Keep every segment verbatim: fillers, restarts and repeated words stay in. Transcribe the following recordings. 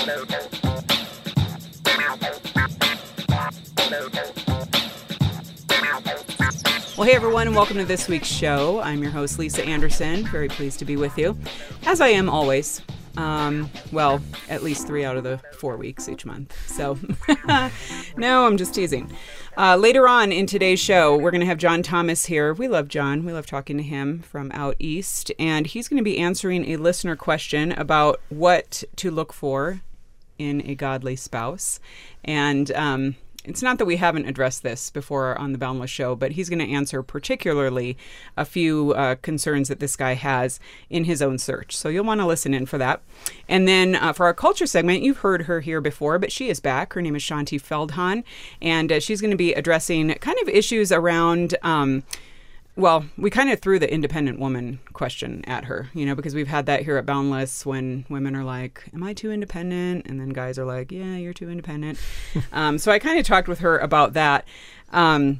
Well, hey everyone, and welcome to this week's show. I'm your host, Lisa Anderson. Very pleased to be with you, as I am always. Um, well, at least three out of the four weeks each month. So, no, I'm just teasing. Uh, later on in today's show, we're going to have John Thomas here. We love John. We love talking to him from out east. And he's going to be answering a listener question about what to look for in a godly spouse. And um, it's not that we haven't addressed this before on the Boundless Show, but he's going to answer particularly a few uh, concerns that this guy has in his own search. So you'll want to listen in for that. And then uh, for our culture segment, you've heard her here before, but she is back. Her name is Shaunti Feldhahn, and uh, she's going to be addressing kind of issues around... Um, Well, we kind of threw the independent woman question at her, you know, because we've had that here at Boundless when women are like, am I too independent? And then guys are like, yeah, you're too independent. um, so I kind of talked with her about that. Um,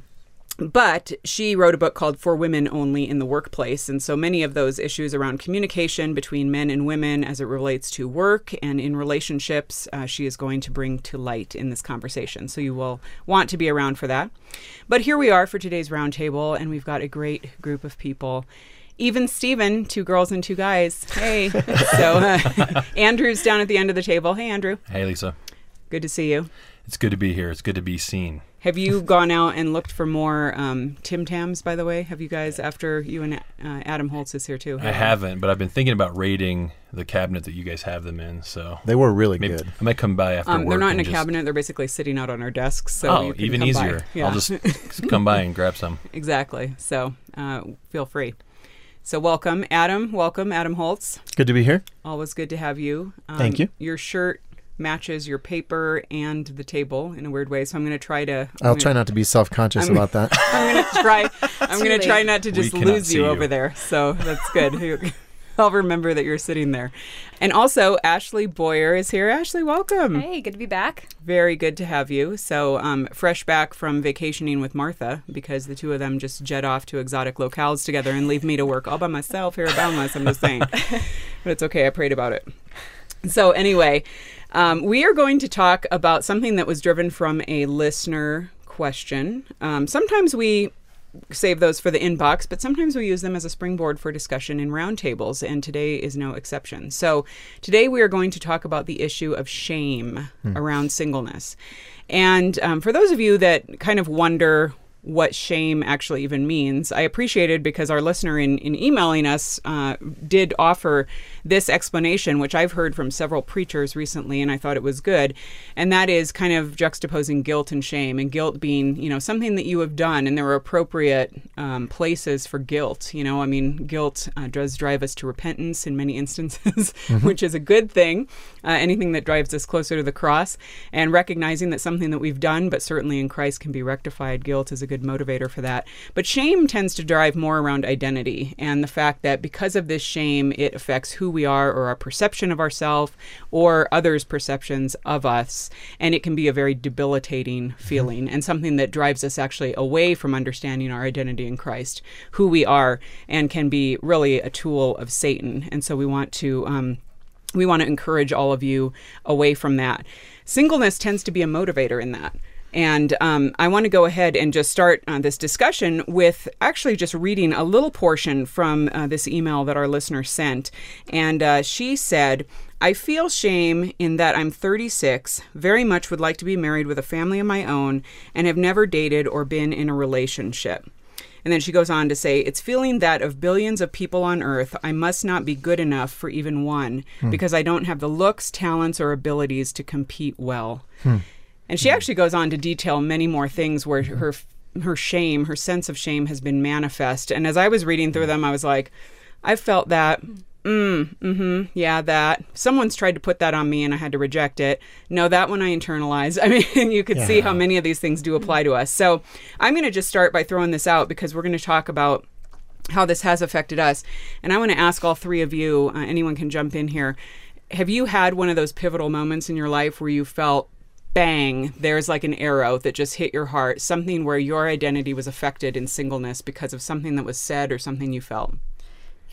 but she wrote a book called For Women Only in the Workplace. And so many of those issues around communication between men and women as it relates to work and in relationships, uh, she is going to bring to light in this conversation. So you will want to be around for that. But here we are for today's roundtable, and we've got a great group of people. Even Steven, two girls and two guys. Hey. so uh, Andrew's down at the end of the table. Hey, Andrew. Hey, Lisa. Good to see you. It's good to be here. It's good to be seen. Have you gone out and looked for more um, Tim Tams, by the way? Have you guys, after you and uh, Adam Holtz is here too? I haven't, but I've been thinking about raiding the cabinet that you guys have them in. So they were really maybe, good. I might come by after um, work. They're not in a just... cabinet. They're basically sitting out on our desks. So oh, you can even come easier. by. Yeah. I'll just come by and grab some. Exactly. So uh, feel free. So welcome, Adam. Welcome, Adam Holtz. Good to be here. Always good to have you. Um, Thank you. Your shirt matches your paper and the table in a weird way, so I'm going to try to. I'll I'm try gonna, not to be self-conscious I'm, about that. I'm going to try. I'm going to try not to just lose you, you over there. So that's good. I'll remember that you're sitting there. And also, Ashley Boyer is here. Ashley, welcome. Hey, good to be back. Very good to have you. So, um, fresh back from vacationing with Martha, because the two of them just jet off to exotic locales together and leave me to work all by myself here at Boundless. I'm just saying. But it's okay. I prayed about it. So anyway, um, we are going to talk about something that was driven from a listener question. Um, sometimes we save those for the inbox, but sometimes we use them as a springboard for discussion in roundtables, and today is no exception. So today we are going to talk about the issue of shame hmm. around singleness. And um, for those of you that kind of wonder what shame actually even means, I appreciated because our listener in, in emailing us uh, did offer this explanation, which I've heard from several preachers recently, and I thought it was good. And that is kind of juxtaposing guilt and shame, and guilt being, you know, something that you have done, and there are appropriate um, places for guilt. You know, I mean, guilt uh, does drive us to repentance in many instances, mm-hmm. which is a good thing. Uh, anything that drives us closer to the cross, and recognizing that something that we've done, but certainly in Christ, can be rectified. Guilt is a good motivator for that. But shame tends to drive more around identity, and the fact that because of this shame, it affects who we are, or our perception of ourselves, or others' perceptions of us. And it can be a very debilitating feeling, and something that drives us actually away from understanding our identity in Christ, who we are, and can be really a tool of Satan. And so we want to um, we want to encourage all of you away from that. Singleness tends to be a motivator in that. And um, I want to go ahead and just start uh, this discussion with actually just reading a little portion from uh, this email that our listener sent. And uh, she said, I feel shame in that I'm thirty-six, very much would like to be married with a family of my own, and have never dated or been in a relationship. And then she goes on to say, it's feeling that of billions of people on earth, I must not be good enough for even one, hmm. because I don't have the looks, talents, or abilities to compete well. Hmm. And she actually goes on to detail many more things where her her shame, her sense of shame has been manifest. And as I was reading through them, I was like, I felt that. Mm, mm-hmm, yeah, that. Someone's tried to put that on me and I had to reject it. No, that one I internalized. I mean, you could yeah. see how many of these things do apply to us. So I'm going to just start by throwing this out because we're going to talk about how this has affected us. And I want to ask all three of you, uh, anyone can jump in here. Have you had one of those pivotal moments in your life where you felt, bang, there's like an arrow that just hit your heart, something where your identity was affected in singleness because of something that was said or something you felt?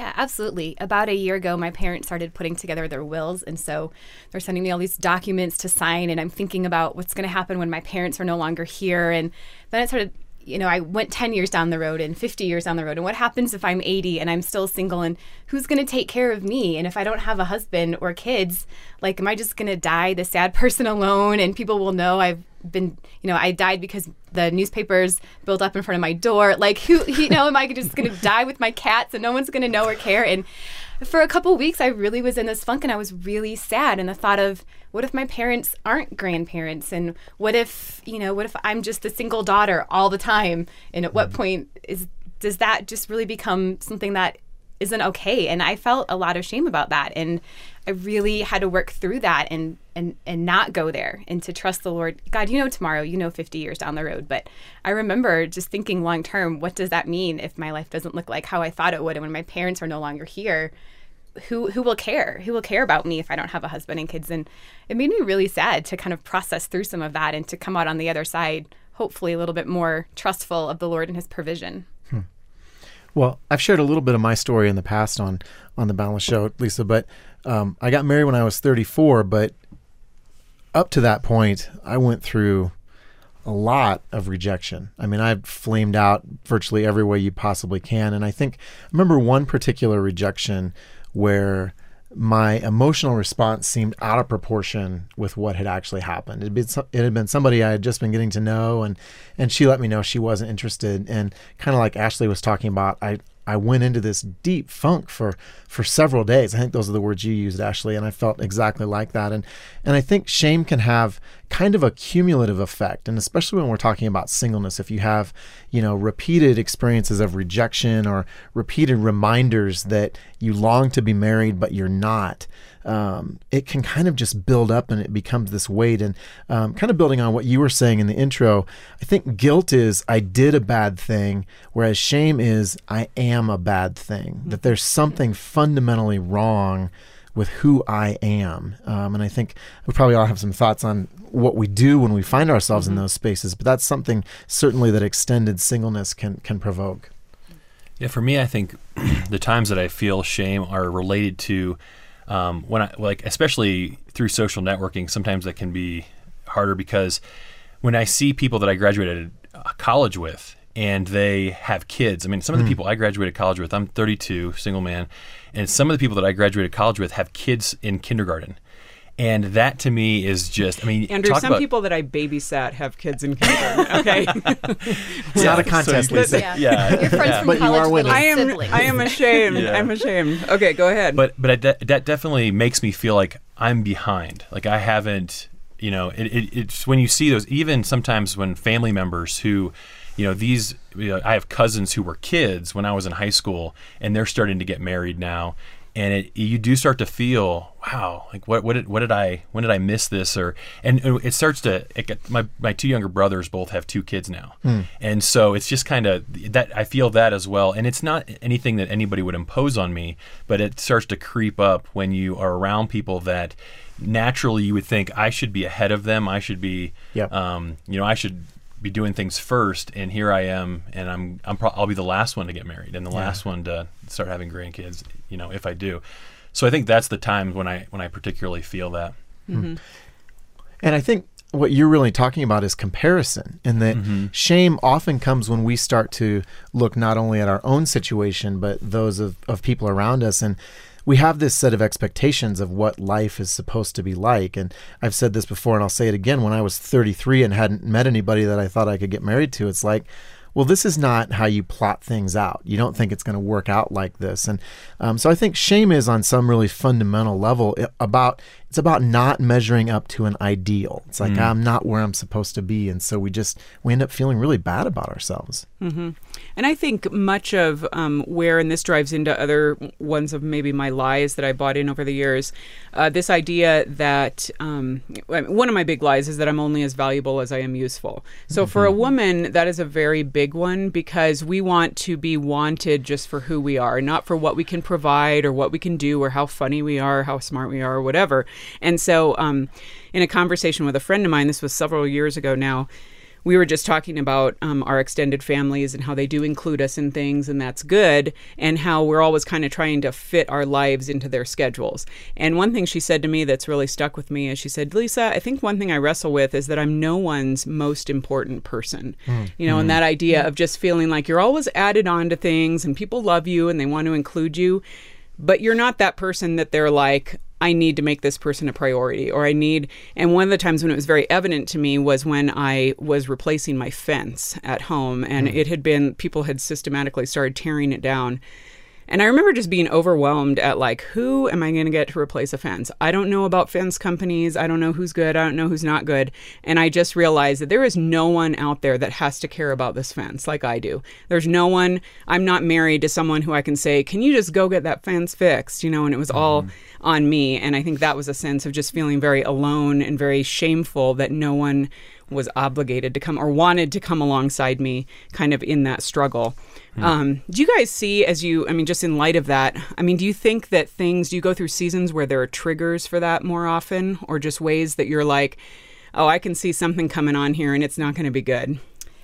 Yeah, absolutely. About a year ago, my parents started putting together their wills. And so they're sending me all these documents to sign. And I'm thinking about what's going to happen when my parents are no longer here. And then it started, you know, I went ten years down the road and fifty years down the road. And what happens if I'm eighty and I'm still single? And who's going to take care of me? And if I don't have a husband or kids, like, am I just going to die the sad person alone? And people will know I've been, you know, I died because the newspapers built up in front of my door. Like, who, you know, am I just going to die with my cats and no one's going to know or care? And for a couple of weeks, I really was in this funk and I was really sad. And the thought of, what if my parents aren't grandparents? And what if, you know, what if I'm just the single daughter all the time? And at what point is does that just really become something that isn't okay? And I felt a lot of shame about that. And I really had to work through that and, and, and not go there and to trust the Lord. God, you know tomorrow, you know fifty years down the road. But I remember just thinking long term, what does that mean if my life doesn't look like how I thought it would? And when my parents are no longer here, who who will care? Who will care about me if I don't have a husband and kids? And it made me really sad to kind of process through some of that and to come out on the other side, hopefully a little bit more trustful of the Lord and his provision. Hmm. Well, I've shared a little bit of my story in the past on, on the Boundless Show, Lisa, but um, I got married when I was thirty-four, but up to that point, I went through a lot of rejection. I mean, I've flamed out virtually every way you possibly can. And I think, I remember one particular rejection where my emotional response seemed out of proportion with what had actually happened. It had been, it had been somebody I had just been getting to know, and, and she let me know she wasn't interested. And kind of like Ashley was talking about, I, I went into this deep funk for, for several days. I think those are the words you used, Ashley, and I felt exactly like that. And and I think shame can have kind of a cumulative effect, and especially when we're talking about singleness, if you have, you know, repeated experiences of rejection or repeated reminders that you long to be married but you're not, um, it can kind of just build up and it becomes this weight. And um, kind of building on what you were saying in the intro, I think guilt is I did a bad thing, whereas shame is I am a bad thing, mm-hmm. that there's something fundamentally wrong with who I am. Um, and I think we probably all have some thoughts on what we do when we find ourselves mm-hmm. in those spaces, but that's something certainly that extended singleness can can provoke. Yeah, for me, I think the times that I feel shame are related to um, when I, like, especially through social networking, sometimes that can be harder because when I see people that I graduated college with and they have kids, I mean, some of the mm. people I graduated college with, I'm thirty-two, single man, and some of the people that I graduated college with have kids in kindergarten. And that to me is just, I mean, Andrew, talk some about, people that I babysat have kids in kindergarten. Okay, it's yeah, not a contest, so Lisa. Yeah. Yeah, Your friends yeah. from But you college are winning. little I am. siblings. I am ashamed. Yeah. I'm ashamed. Okay, go ahead. But but I de- that definitely makes me feel like I'm behind. Like I haven't, you know, it, it, it's when you see those, even sometimes when family members who, you know, these, you know, I have cousins who were kids when I was in high school and they're starting to get married now. And it, you do start to feel, wow, like what, what did, what did I, when did I miss this? Or, and it starts to, it get, my, my two younger brothers both have two kids now. Mm. And so it's just kind of that, I feel that as well. And it's not anything that anybody would impose on me, but it starts to creep up when you are around people that naturally you would think I should be ahead of them. I should be, yep. um, you know, I should be doing things first, and here I am, and I'm I'm pro- I'll be the last one to get married and the yeah. last one to start having grandkids, you know, if I do. So I think that's the time when I when I particularly feel that. Mm-hmm. And I think what you're really talking about is comparison, and that mm-hmm. shame often comes when we start to look not only at our own situation but those of, of people around us, and we have this set of expectations of what life is supposed to be like. And I've said this before and I'll say it again. When I was thirty-three and hadn't met anybody that I thought I could get married to, it's like, well, this is not how you plot things out. You don't think it's going to work out like this. And um, so I think shame is on some really fundamental level about, it's about not measuring up to an ideal. It's like, mm. I'm not where I'm supposed to be. And so we just, we end up feeling really bad about ourselves. Mm-hmm. And I think much of um, where, and this drives into other ones of maybe my lies that I bought in over the years, uh, this idea that um, one of my big lies is that I'm only as valuable as I am useful. So mm-hmm. for a woman, that is a very big one, because we want to be wanted just for who we are, not for what we can provide or what we can do or how funny we are, how smart we are, or whatever. And so um, in a conversation with a friend of mine, this was several years ago now, we were just talking about um, our extended families and how they do include us in things, and that's good, and how we're always kind of trying to fit our lives into their schedules. And one thing she said to me that's really stuck with me is she said, Lisa, I think one thing I wrestle with is that I'm no one's most important person. Mm. You know, mm. and that idea of just feeling like you're always added on to things and people love you and they want to include you, but you're not that person that they're like, I need to make this person a priority, or I need, and one of the times when it was very evident to me was when I was replacing my fence at home, and mm. it had been, people had systematically started tearing it down. And I remember just being overwhelmed at like, who am I going to get to replace a fence? I don't know about fence companies. I don't know who's good. I don't know who's not good. And I just realized that there is no one out there that has to care about this fence like I do. There's no one, I'm not married to someone who I can say, can you just go get that fence fixed? You know, and it was mm-hmm. all on me. And I think that was a sense of just feeling very alone and very shameful that no one was obligated to come or wanted to come alongside me kind of in that struggle. Mm. Um, do you guys see as you, I mean, just in light of that, I mean, do you think that things, do you go through seasons where there are triggers for that more often, or just ways that you're like, oh, I can see something coming on here and it's not going to be good?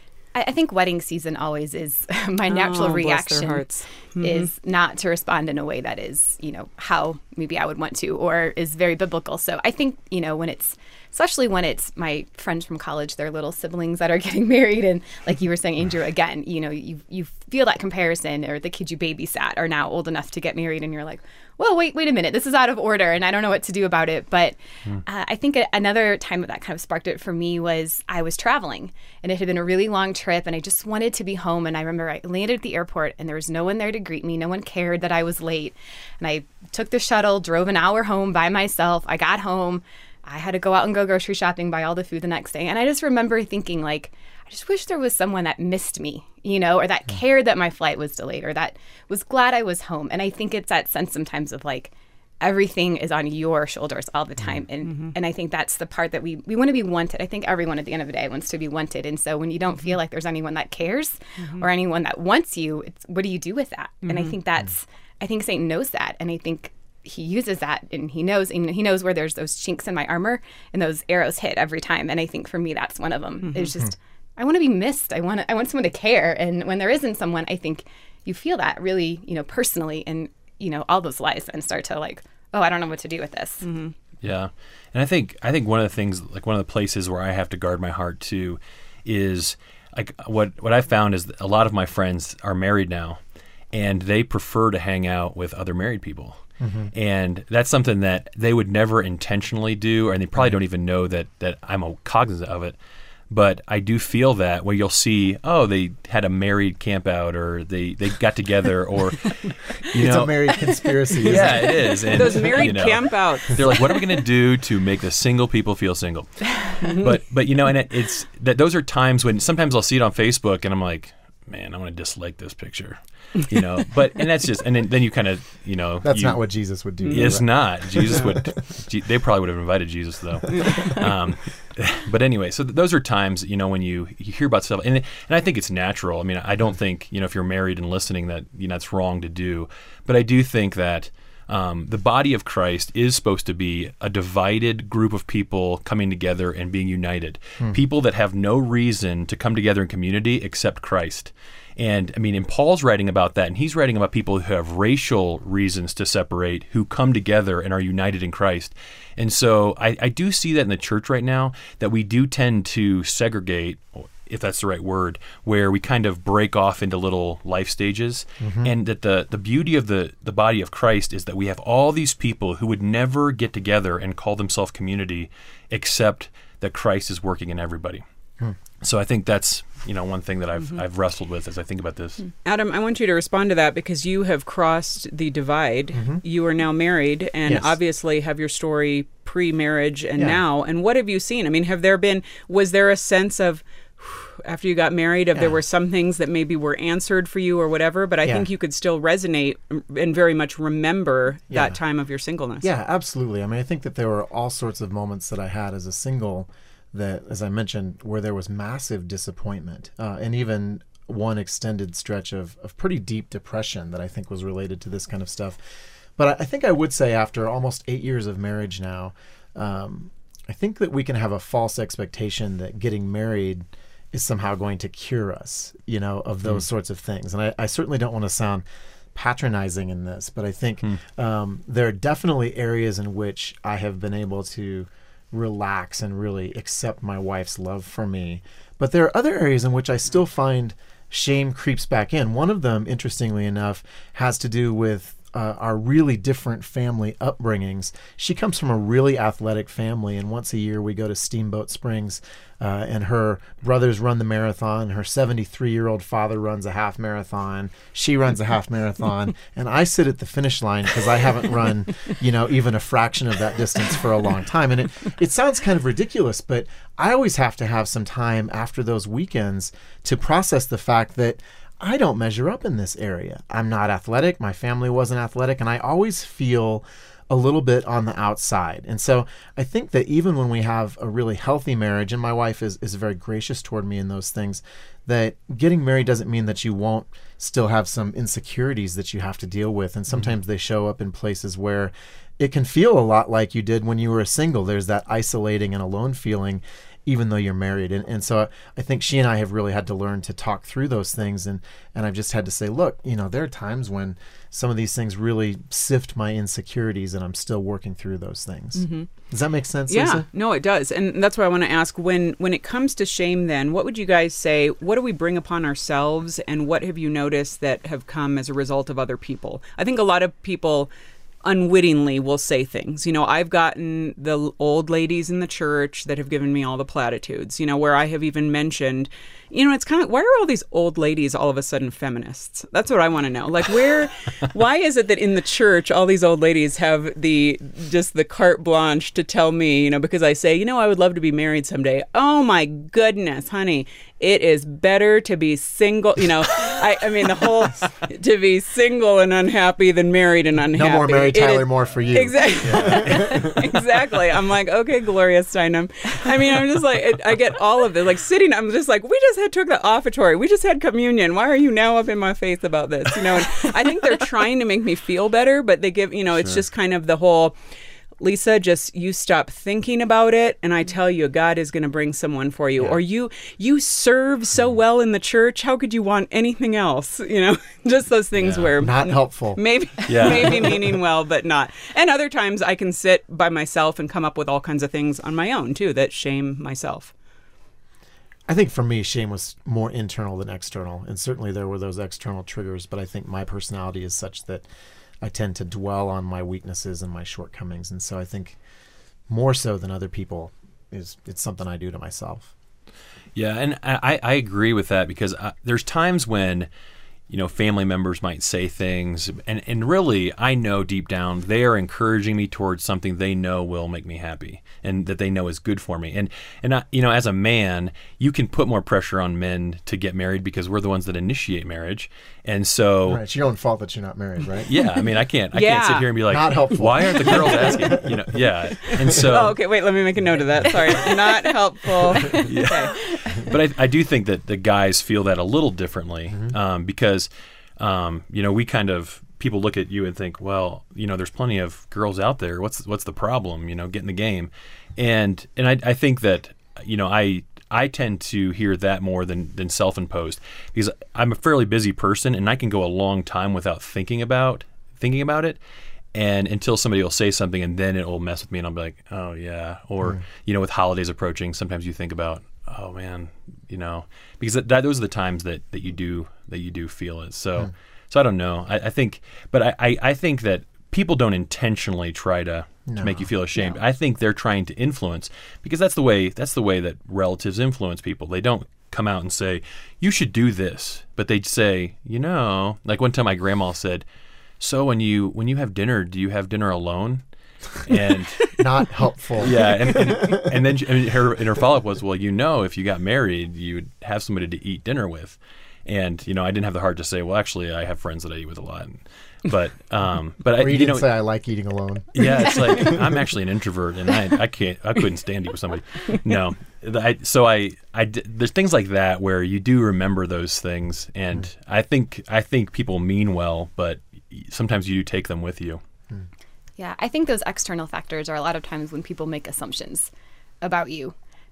I think wedding season always is my natural oh, reaction mm-hmm. is not to respond in a way that is, you know, how maybe I would want to, or is very biblical. So I think, you know, when it's, especially when it's my friends from college, their little siblings that are getting married. And like you were saying, Andrew, again, you know, you you feel that comparison, or the kids you babysat are now old enough to get married. And you're like, well, wait, wait a minute, this is out of order and I don't know what to do about it. But mm. uh, I think another time that kind of sparked it for me was I was traveling, and it had been a really long trip and I just wanted to be home. And I remember I landed at the airport and there was no one there to greet me. No one cared that I was late. And I took the shuttle, drove an hour home by myself. I got home. I had to go out and go grocery shopping, buy all the food the next day. And I just remember thinking, like, I just wish there was someone that missed me, you know, or that cared that my flight was delayed, or that was glad I was home. And I think it's that sense sometimes of like, everything is on your shoulders all the time. And mm-hmm. and I think that's the part that we, we want to be wanted. I think everyone at the end of the day wants to be wanted. And so when you don't feel like there's anyone that cares mm-hmm. or anyone that wants you, it's, what do you do with that? Mm-hmm. And I think that's, I think Satan knows that. And I think he uses that, and he knows, and he knows where there's those chinks in my armor and those arrows hit every time. And I think for me, that's one of them. Mm-hmm. It's just, I want to be missed. I want to, I want someone to care. And when there isn't someone, I think you feel that really, you know, personally, and, you know, all those lies then start to like, oh, I don't know what to do with this. Mm-hmm. Yeah. And I think, I think one of the things, like one of the places where I have to guard my heart too is like what, what I found is that a lot of my friends are married now, and they prefer to hang out with other married people. Mm-hmm. And that's something that they would never intentionally do, and they probably don't even know that, that I'm a cognizant of it. But I do feel that where you'll see, oh, they had a married camp out, or they, they got together, or, you it's know. a married conspiracy. Yeah, it is. And, those married you know, camp outs. They're like, what are we going to do to make the single people feel single? but, but you know, and it, it's that those are times when sometimes I'll see it on Facebook and I'm like, man, I'm going to dislike this picture. You know, but, and that's just, and then, then you kind of, you know. That's you, not what Jesus would do. It's not. Jesus would, they probably would have invited Jesus though. Um, but anyway, so th- those are times, you know, when you, you hear about stuff, and and I think it's natural. I mean, I don't think, you know, if you're married and listening that, you know, it's wrong to do. But I do think that um, the body of Christ is supposed to be a divided group of people coming together and being united. Hmm. People that have no reason to come together in community except Christ. And I mean, and Paul's writing about that, and he's writing about people who have racial reasons to separate, who come together and are united in Christ. And so I, I do see that in the church right now, that we do tend to segregate, if that's the right word, where we kind of break off into little life stages. Mm-hmm. And that the, the beauty of the, the body of Christ is that we have all these people who would never get together and call themselves community, except that Christ is working in everybody. Hmm. So I think that's, you know, one thing that I've mm-hmm. I've wrestled with as I think about this. Adam, I want you to respond to that, because you have crossed the divide. Mm-hmm. You are now married, and yes. obviously have your story pre-marriage and yeah. now. And what have you seen? I mean, have there been, was there a sense of, after you got married, of yeah. there were some things that maybe were answered for you or whatever, but I yeah. think you could still resonate and very much remember yeah. that time of your singleness. Yeah, absolutely. I mean, I think that there were all sorts of moments that I had as a single that, as I mentioned, where there was massive disappointment uh, and even one extended stretch of, of pretty deep depression that I think was related to this kind of stuff. But I, I think I would say after almost eight years of marriage now, um, I think that we can have a false expectation that getting married is somehow going to cure us, you know, of those mm. sorts of things. And I, I certainly don't want to sound patronizing in this, but I think mm. um, there are definitely areas in which I have been able to relax and really accept my wife's love for me. But there are other areas in which I still find shame creeps back in. One of them, interestingly enough, has to do with uh, our really different family upbringings. She comes from a really athletic family, and once a year we go to Steamboat Springs, uh, and her brothers run the marathon. Her seventy-three-year-old father runs a half marathon. She runs a half marathon, and I sit at the finish line because I haven't run, you know, even a fraction of that distance for a long time. And it, it sounds kind of ridiculous, but I always have to have some time after those weekends to process the fact that I don't measure up in this area. I'm not athletic. My family wasn't athletic, and I always feel a little bit on the outside. And so I think that even when we have a really healthy marriage, and my wife is, is very gracious toward me in those things, that getting married doesn't mean that you won't still have some insecurities that you have to deal with. And sometimes mm-hmm. they show up in places where it can feel a lot like you did when you were single. There's that isolating and alone feeling, even though you're married. And and so I think she and I have really had to learn to talk through those things. And, and I've just had to say, look, you know, there are times when some of these things really sift my insecurities, and I'm still working through those things. Mm-hmm. Does that make sense, yeah, Lisa? No, it does. And that's why I want to ask, when, when it comes to shame then, what would you guys say, what do we bring upon ourselves, and what have you noticed that have come as a result of other people? I think a lot of people unwittingly will say things. You know, I've gotten the old ladies in the church that have given me all the platitudes, you know, where I have even mentioned, you know, it's kind of, why are all these old ladies all of a sudden feminists? That's what I want to know. Like, where, why is it that in the church, all these old ladies have the, just the carte blanche to tell me, you know, because I say, you know, I would love to be married someday. Oh my goodness, honey, it is better to be single. You know, I, I mean, the whole, to be single and unhappy than married and unhappy. No more Mary Tyler Moore for you. Exactly. Yeah. Exactly. I'm like, okay, Gloria Steinem. I mean, I'm just like, it, I get all of it. Like sitting, I'm just like, we just had took the offertory. We just had communion. Why are you now up in my face about this? You know, and I think they're trying to make me feel better, but they give, you know, it's sure. just kind of the whole, Lisa, just you stop thinking about it, and I tell you, God is going to bring someone for you. Yeah. Or you you serve so well in the church. How could you want anything else? You know, just those things yeah. where not helpful. Maybe yeah. maybe meaning well, but not. And other times I can sit by myself and come up with all kinds of things on my own too that shame myself. I think for me, shame was more internal than external, and certainly there were those external triggers. But I think my personality is such that I tend to dwell on my weaknesses and my shortcomings. And so I think more so than other people is it's something I do to myself. Yeah, and I, I agree with that, because I, there's times when, you know, family members might say things, and, and really I know deep down they are encouraging me towards something they know will make me happy and that they know is good for me. And, and I, you know, as a man, you can put more pressure on men to get married because we're the ones that initiate marriage. And so right, it's your own fault that you're not married, right? Yeah, I mean, I can't I yeah. can't sit here and be like, not helpful. Why aren't the girls asking? You know, yeah. And so oh, okay, wait, let me make a note of that. Sorry, not helpful. Yeah. Okay. But I, I do think that the guys feel that a little differently, mm-hmm. um, because um, you know, we kind of people look at you and think, well, you know, there's plenty of girls out there. What's what's the problem? You know, get in the game. And and I, I think that, you know, I I tend to hear that more than, than self-imposed, because I'm a fairly busy person and I can go a long time without thinking about thinking about it. And until somebody will say something, and then it will mess with me, and I'll be like, oh yeah. Or, mm. you know, with holidays approaching, sometimes you think about, oh man, you know, because that, that those are the times that, that you do that you do feel it. So mm. so I don't know. I, I think, but I, I, I think that people don't intentionally try to, no, to make you feel ashamed. No. I think they're trying to influence, because that's the way that's the way that relatives influence people. They don't come out and say, you should do this, but they say, you know, like one time my grandma said, so when you when you have dinner, do you have dinner alone? And not helpful. Yeah, and and, and then she, I mean, her and her follow up was, well, you know, if you got married, you would have somebody to eat dinner with. And you know, I didn't have the heart to say, well, actually, I have friends that I eat with a lot. But um, but or I, you, you didn't know, say I like eating alone. Yeah, it's like I'm actually an introvert, and I I can't I couldn't stand to eat with somebody. No, I, so I I there's things like that where you do remember those things, and mm. I think I think people mean well, but sometimes you do take them with you. Mm. Yeah, I think those external factors are a lot of times when people make assumptions about you.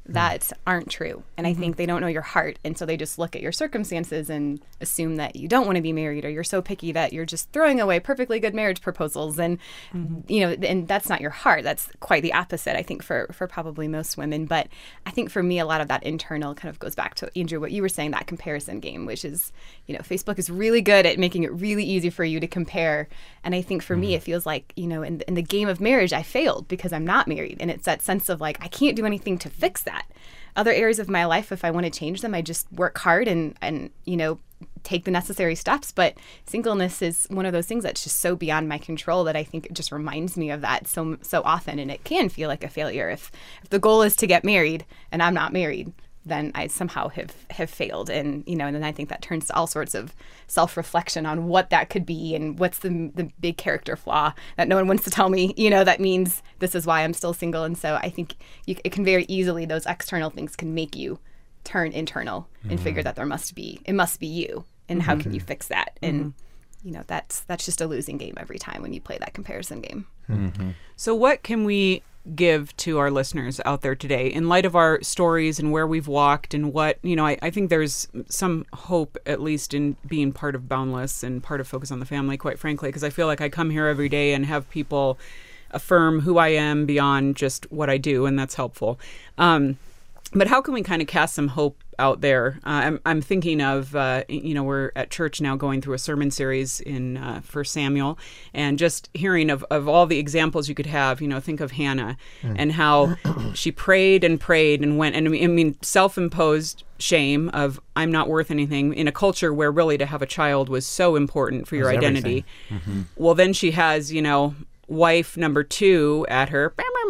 that aren't true. And mm-hmm. I think they don't know your heart. And so they just look at your circumstances and assume that you don't want to be married, or you're so picky that you're just throwing away perfectly good marriage proposals. And, mm-hmm. you know, and that's not your heart. That's quite the opposite, I think, for, for probably most women. But I think for me, a lot of that internal kind of goes back to, Andrew, what you were saying, that comparison game, which is, you know, Facebook is really good at making it really easy for you to compare. And I think for mm-hmm. me, it feels like, you know, in, in the game of marriage, I failed because I'm not married. And it's that sense of like, I can't do anything to fix that. Other areas of my life, if I want to change them, I just work hard and, and, you know, take the necessary steps. But singleness is one of those things that's just so beyond my control that I think it just reminds me of that so so often. And it can feel like a failure. If, if the goal is to get married and I'm not married, then I somehow have, have failed. And, you know, and then I think that turns to all sorts of self-reflection on what that could be and what's the the big character flaw that no one wants to tell me, you know, that means this is why I'm still single. And so I think you, it can very easily, those external things can make you turn internal and mm-hmm. figure that there must be, it must be you. And mm-hmm. how can you fix that? And, mm-hmm. you know, that's, that's just a losing game every time when you play that comparison game. Mm-hmm. So what can we give to our listeners out there today in light of our stories and where we've walked and what, you know, I, I think there's some hope, at least in being part of Boundless and part of Focus on the Family, quite frankly, because I feel like I come here every day and have people affirm who I am beyond just what I do, and that's helpful. Um, but how can we kind of cast some hope out there? Uh, I'm, I'm thinking of, uh, you know, we're at church now going through a sermon series in uh, First Samuel, and just hearing of, of all the examples you could have. You know, think of Hannah mm. and how she prayed and prayed and went, and I mean, I mean, self-imposed shame of I'm not worth anything in a culture where really to have a child was so important for your identity. Mm-hmm. Well, then she has, you know, wife number two at her,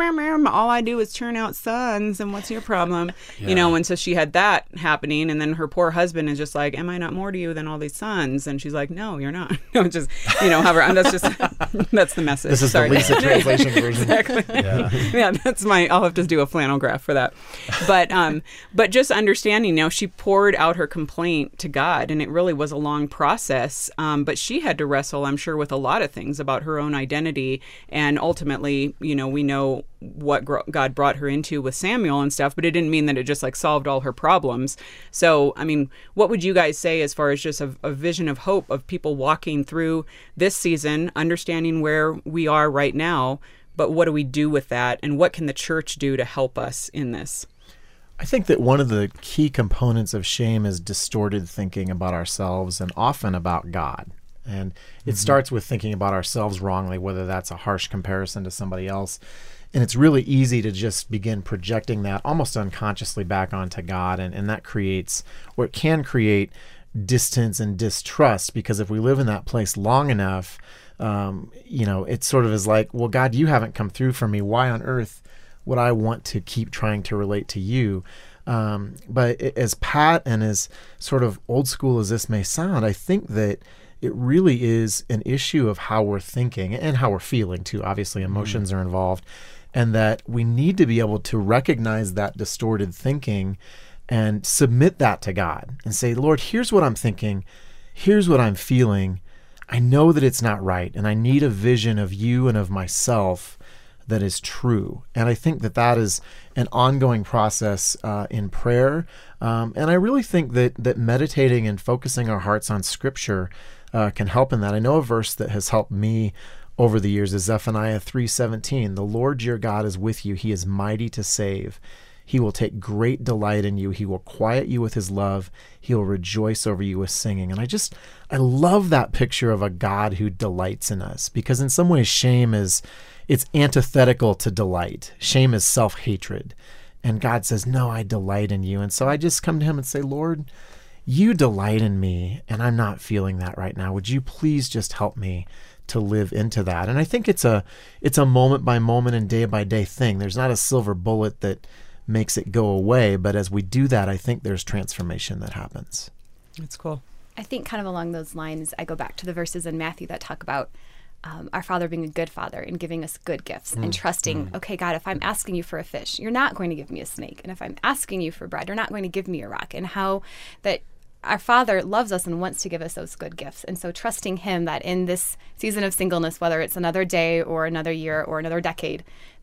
all I do is churn out sons, and what's your problem? Yeah. You know, and so she had that happening, and then her poor husband is just like, am I not more to you than all these sons? And she's like, no, you're not. No, just, you know, however, and that's just, that's the message. This is Sorry. the Lisa translation version. Exactly. Yeah. yeah, that's my, I'll have to do a flannel graph for that. But, um, but just understanding, you know, she poured out her complaint to God, and it really was a long process, um, but she had to wrestle, I'm sure, with a lot of things about her own identity. And ultimately, you know, we know what gro- God brought her into with Samuel and stuff, but it didn't mean that it just like solved all her problems. So, I mean, what would you guys say as far as just a, a vision of hope of people walking through this season, understanding where we are right now, but what do we do with that? And what can the church do to help us in this? I think that one of the key components of shame is distorted thinking about ourselves and often about God. And it mm-hmm. starts with thinking about ourselves wrongly, whether that's a harsh comparison to somebody else. And it's really easy to just begin projecting that almost unconsciously back onto God. And, and that creates, or it can create, distance and distrust, because if we live in that place long enough, um, you know, it sort of is like, well, God, you haven't come through for me. Why on earth would I want to keep trying to relate to you? Um, but as pat and as sort of old school as this may sound, I think that it really is an issue of how we're thinking and how we're feeling too. Obviously, emotions mm-hmm. are involved, and that we need to be able to recognize that distorted thinking and submit that to God and say, Lord, here's what I'm thinking. Here's what I'm feeling. I know that it's not right, and I need a vision of you and of myself that is true. And I think that that is an ongoing process uh, in prayer. Um, and I really think that that meditating and focusing our hearts on Scripture Uh, can help in that. I know a verse that has helped me over the years is Zephaniah three seventeen. The Lord your God is with you. He is mighty to save. He will take great delight in you. He will quiet you with his love. He will rejoice over you with singing. And I just, I love that picture of a God who delights in us, because in some ways shame is, it's antithetical to delight. Shame is self-hatred. And God says, no, I delight in you. And so I just come to him and say, Lord, you delight in me, and I'm not feeling that right now. Would you please just help me to live into that? And I think it's a it's a moment by moment and day by day thing. There's not a silver bullet that makes it go away, but as we do that, I think there's transformation that happens. That's cool. I think kind of along those lines, I go back to the verses in Matthew that talk about Um, our Father being a good Father and giving us good gifts mm. and trusting, mm. okay, God, if I'm asking you for a fish, you're not going to give me a snake. And if I'm asking you for bread, you're not going to give me a rock. And how that our Father loves us and wants to give us those good gifts. And so trusting him that in this season of singleness, whether it's another day or another year or another decade, that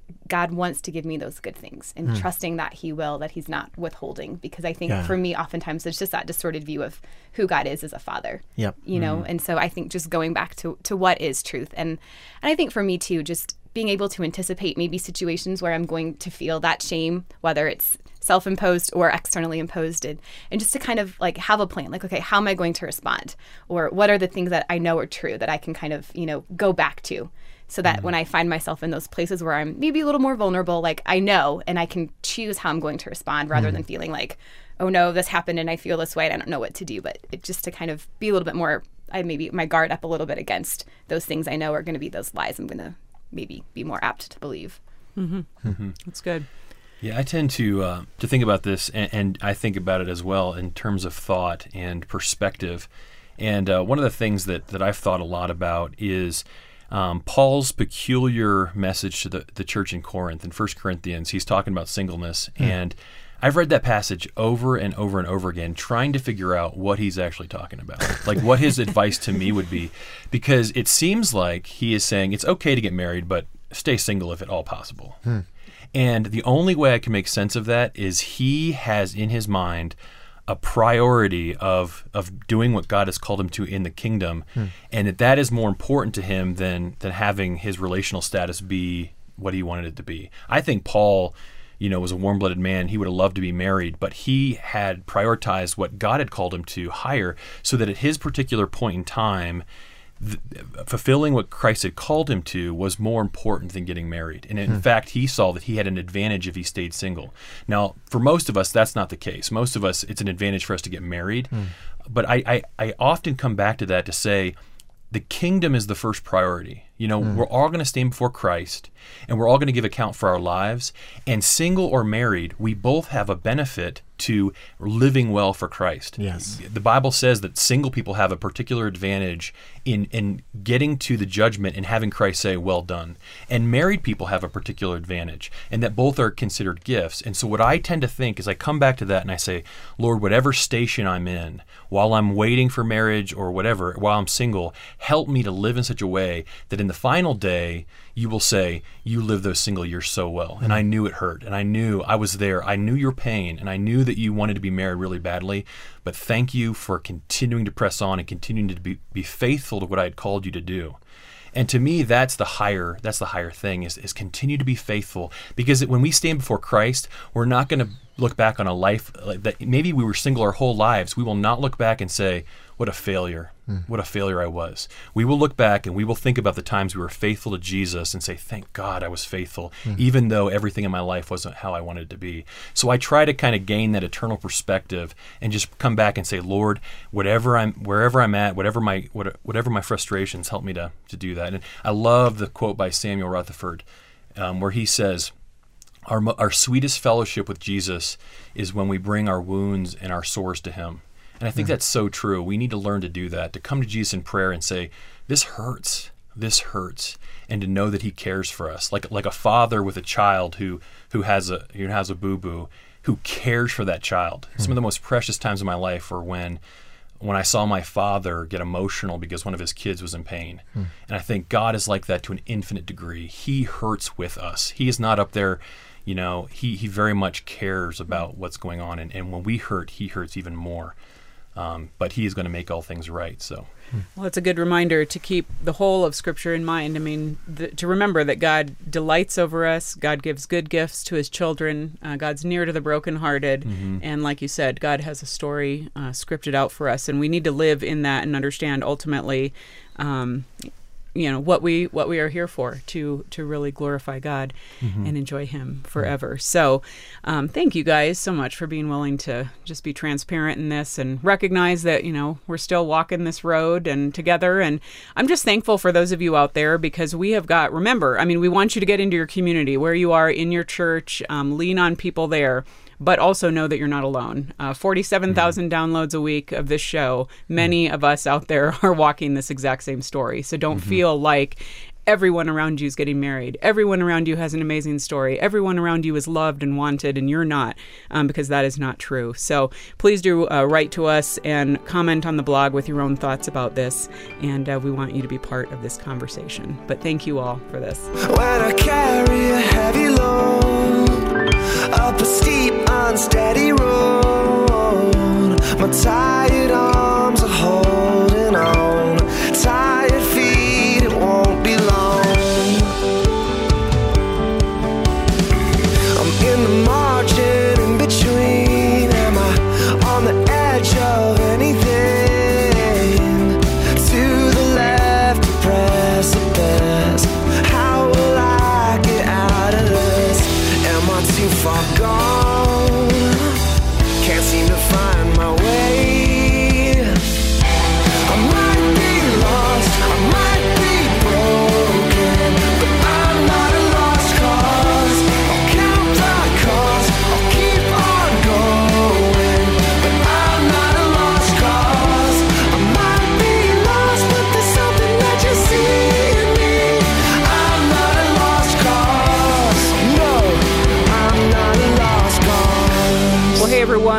God wants to give me those good things, and mm. trusting that he will, that he's not withholding. Because I think yeah. for me, oftentimes there's just that distorted view of who God is as a father, yep. you know? Mm. And so I think just going back to, to what is truth. And, and I think for me too, just being able to anticipate maybe situations where I'm going to feel that shame, whether it's self-imposed or externally imposed, and, and just to kind of like have a plan, like, okay, how am I going to respond? Or what are the things that I know are true that I can kind of, you know, go back to, so that mm-hmm. when I find myself in those places where I'm maybe a little more vulnerable, like I know, and I can choose how I'm going to respond rather mm-hmm. than feeling like, oh no, this happened and I feel this way and I don't know what to do. But it just to kind of be a little bit more, I maybe my guard up a little bit against those things I know are going to be those lies I'm going to maybe be more apt to believe. Mm-hmm. Mm-hmm. That's good. Yeah, I tend to uh, to think about this, and, and I think about it as well in terms of thought and perspective. And uh, one of the things that, that I've thought a lot about is um, Paul's peculiar message to the, the church in Corinth. In First Corinthians, he's talking about singleness. Mm. And I've read that passage over and over and over again, trying to figure out what he's actually talking about, like what his advice to me would be, because it seems like he is saying it's okay to get married, but stay single if at all possible. Hmm. And the only way I can make sense of that is he has in his mind a priority of of doing what God has called him to in the kingdom, hmm. and that that is more important to him than than having his relational status be what he wanted it to be. I think Paul, you know, was a warm-blooded man. He would have loved to be married, but he had prioritized what God had called him to higher, so that at his particular point in time, th- fulfilling what Christ had called him to was more important than getting married. And in hmm. fact, he saw that he had an advantage if he stayed single. Now, for most of us, that's not the case. Most of us, it's an advantage for us to get married. Hmm. But I, I, I often come back to that to say, the kingdom is the first priority. You know, mm. we're all going to stand before Christ, and we're all going to give account for our lives. And single or married, we both have a benefit to living well for Christ. Yes. The Bible says that single people have a particular advantage in, in getting to the judgment and having Christ say, well done. And married people have a particular advantage, and that both are considered gifts. And so what I tend to think is I come back to that and I say, Lord, whatever station I'm in, while I'm waiting for marriage or whatever, while I'm single, help me to live in such a way that in the final day, you will say, you lived those single years so well. And I knew it hurt. And I knew I was there. I knew your pain. And I knew that you wanted to be married really badly. But thank you for continuing to press on and continuing to be, be faithful to what I had called you to do. And to me, that's the higher that's the higher thing is, is continue to be faithful. Because when we stand before Christ, we're not going to look back on a life that maybe we were single our whole lives. We will not look back and say, what a failure. Mm. What a failure I was. We will look back and we will think about the times we were faithful to Jesus and say, thank God I was faithful, mm. even though everything in my life wasn't how I wanted it to be. So I try to kind of gain that eternal perspective and just come back and say, Lord, whatever I'm, wherever I'm at, whatever my whatever my frustrations, help me to, to do that. And I love the quote by Samuel Rutherford um, where he says, our, our sweetest fellowship with Jesus is when we bring our wounds and our sores to him. And I think mm-hmm. that's so true. We need to learn to do that, to come to Jesus in prayer and say, this hurts, this hurts, and to know that he cares for us. Like like a father with a child who who has a who has a boo-boo, who cares for that child. Mm-hmm. Some of the most precious times of my life were when when I saw my father get emotional because one of his kids was in pain. Mm-hmm. And I think God is like that to an infinite degree. He hurts with us. He is not up there, you know, he, he very much cares about what's going on. And, and when we hurt, he hurts even more. Um, but he is going to make all things right. So, well, it's a good reminder to keep the whole of Scripture in mind. I mean, the, to remember that God delights over us. God gives good gifts to his children. Uh, God's near to the brokenhearted. Mm-hmm. And like you said, God has a story uh, scripted out for us. And we need to live in that and understand ultimately, um, you know, what we what we are here for, to to really glorify God mm-hmm. and enjoy him forever. So um, thank you guys so much for being willing to just be transparent in this and recognize that, you know, we're still walking this road and together. And I'm just thankful for those of you out there, because we have got, remember, I mean, we want you to get into your community, where you are in your church, um, lean on people there. But also know that you're not alone. Uh, forty-seven thousand mm-hmm. downloads a week of this show. Many mm-hmm. of us out there are walking this exact same story. So don't mm-hmm. feel like everyone around you is getting married. Everyone around you has an amazing story. Everyone around you is loved and wanted, and you're not, um, because that is not true. So please do uh, write to us and comment on the blog with your own thoughts about this. And uh, we want you to be part of this conversation. But thank you all for this. When I carry a heavy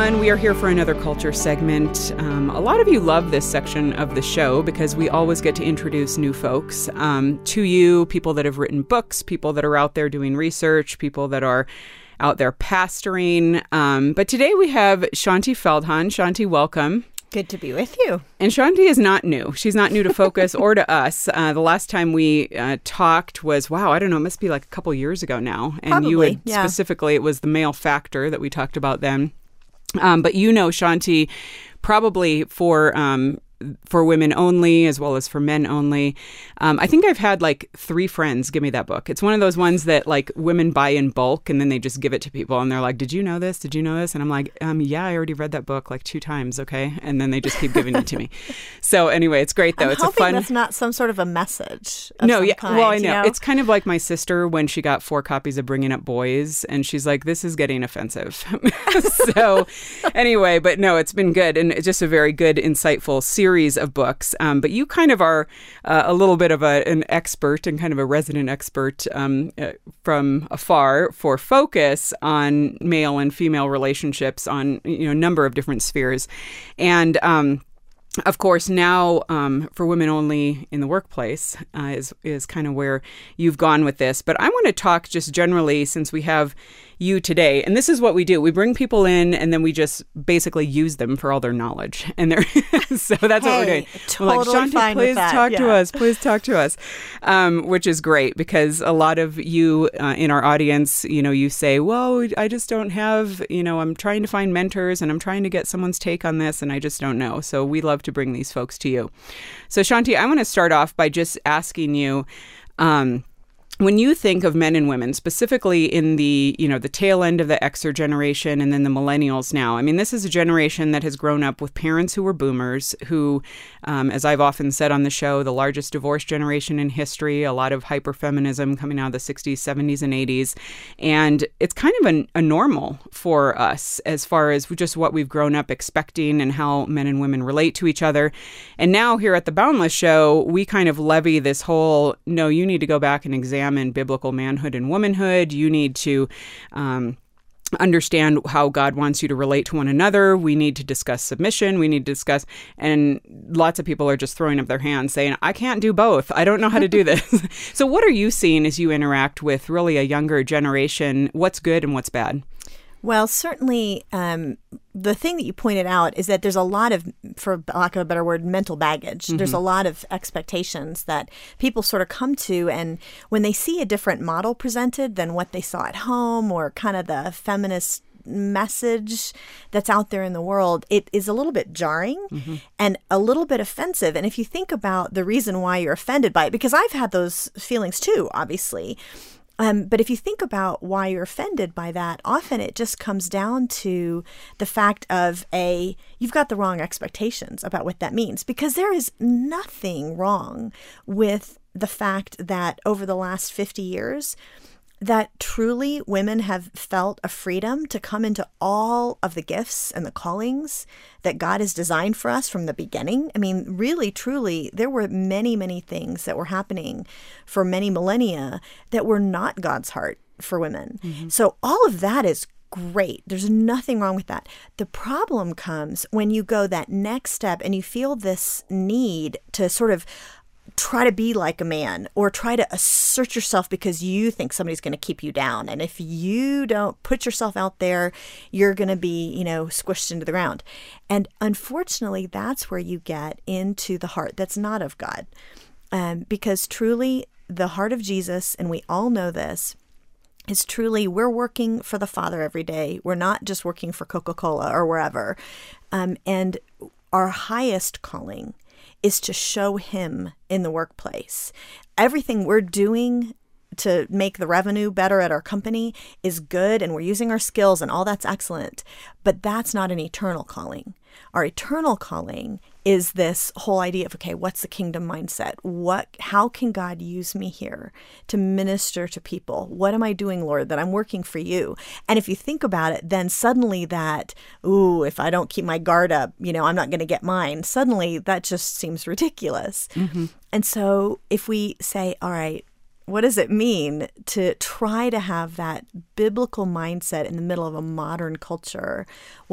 everyone. We are here for another culture segment. Um, a lot of you love this section of the show because we always get to introduce new folks um, to you, people that have written books, people that are out there doing research, people that are out there pastoring. Um, but today we have Shaunti Feldhahn. Shaunti, welcome. Good to be with you. And Shaunti is not new. She's not new to Focus or to us. Uh, the last time we uh, talked was, wow, I don't know, it must be like a couple years ago now. And Probably, you had yeah. specifically, it was the male factor that we talked about then. Um, but you know Shaunti probably for um, for women only as well as for men only. Um, I think I've had like three friends give me that book. It's one of those ones that like women buy in bulk and then they just give it to people and they're like, did you know this? Did you know this? And I'm like, um, yeah, I already read that book like two times. Okay. And then they just keep giving it to me. So anyway, it's great though. I'm it's hoping a fun. that's not some sort of a message. Of No, some yeah. kind, Well, I know. you know. It's kind of like my sister when she got four copies of Bringing Up Boys and she's like, this is getting offensive. So anyway, but no, it's been good. And it's just a very good, insightful series of books. Um, but you kind of are uh, a little bit of a, an expert and kind of a resident expert um, uh, from afar for Focus on male and female relationships on, you know, a number of different spheres. And, um, of course, now um, for women only in the workplace uh, is is kind of where you've gone with this. But I want to talk just generally since we have you today. And this is what we do. We bring people in and then we just basically use them for all their knowledge. And they're so that's hey, what we're doing. Totally we're like, Shaunti, fine please with that. talk yeah. to us. Please talk to us. Um, which is great because a lot of you uh, in our audience, you know, you say, well, I just don't have, you know, I'm trying to find mentors and I'm trying to get someone's take on this and I just don't know. So we love to bring these folks to you. So Shaunti, I want to start off by just asking you, um, when you think of men and women, specifically in the, you know, the tail end of the Xer generation and then the millennials now, I mean, this is a generation that has grown up with parents who were boomers, who, um, as I've often said on the show, the largest divorce generation in history, a lot of hyperfeminism coming out of the sixties, seventies, and eighties. And it's kind of a, a normal for us as far as just what we've grown up expecting and how men and women relate to each other. And now here at the Boundless Show, we kind of levy this whole, no, you need to go back and examine in biblical manhood and womanhood. You need to um, understand how God wants you to relate to one another. We need to discuss submission. We need to discuss, and lots of people are just throwing up their hands saying, I can't do both. I don't know how to do this. So what are you seeing as you interact with really a younger generation? What's good and what's bad? Well, certainly um, the thing that you pointed out is that there's a lot of, for lack of a better word, mental baggage. Mm-hmm. There's a lot of expectations that people sort of come to, and when they see a different model presented than what they saw at home or kind of the feminist message that's out there in the world, it is a little bit jarring mm-hmm. and a little bit offensive. And if you think about the reason why you're offended by it, because I've had those feelings too, obviously, Um, but if you think about why you're offended by that, often it just comes down to the fact of a, you've got the wrong expectations about what that means, because there is nothing wrong with the fact that over the last fifty years, that truly women have felt a freedom to come into all of the gifts and the callings that God has designed for us from the beginning. I mean, really, truly, there were many, many things that were happening for many millennia that were not God's heart for women. Mm-hmm. So all of that is great. There's nothing wrong with that. The problem comes when you go that next step and you feel this need to sort of try to be like a man or try to assert yourself because you think somebody's going to keep you down. And if you don't put yourself out there, you're going to be, you know, squished into the ground. And unfortunately, that's where you get into the heart that's not of God. Um, because truly, the heart of Jesus, and we all know this, is truly we're working for the Father every day. We're not just working for Coca-Cola or wherever. Um, and our highest calling is to show him in the workplace. Everything we're doing to make the revenue better at our company is good, and we're using our skills, and all that's excellent. But that's not an eternal calling. Our eternal calling is this whole idea of, okay, what's the kingdom mindset? What, how can God use me here to minister to people? What am I doing, Lord, that I'm working for you? And if you think about it, then suddenly that, ooh, if I don't keep my guard up, you know, I'm not going to get mine. Suddenly that just seems ridiculous. Mm-hmm. And so if we say, all right, what does it mean to try to have that biblical mindset in the middle of a modern culture? What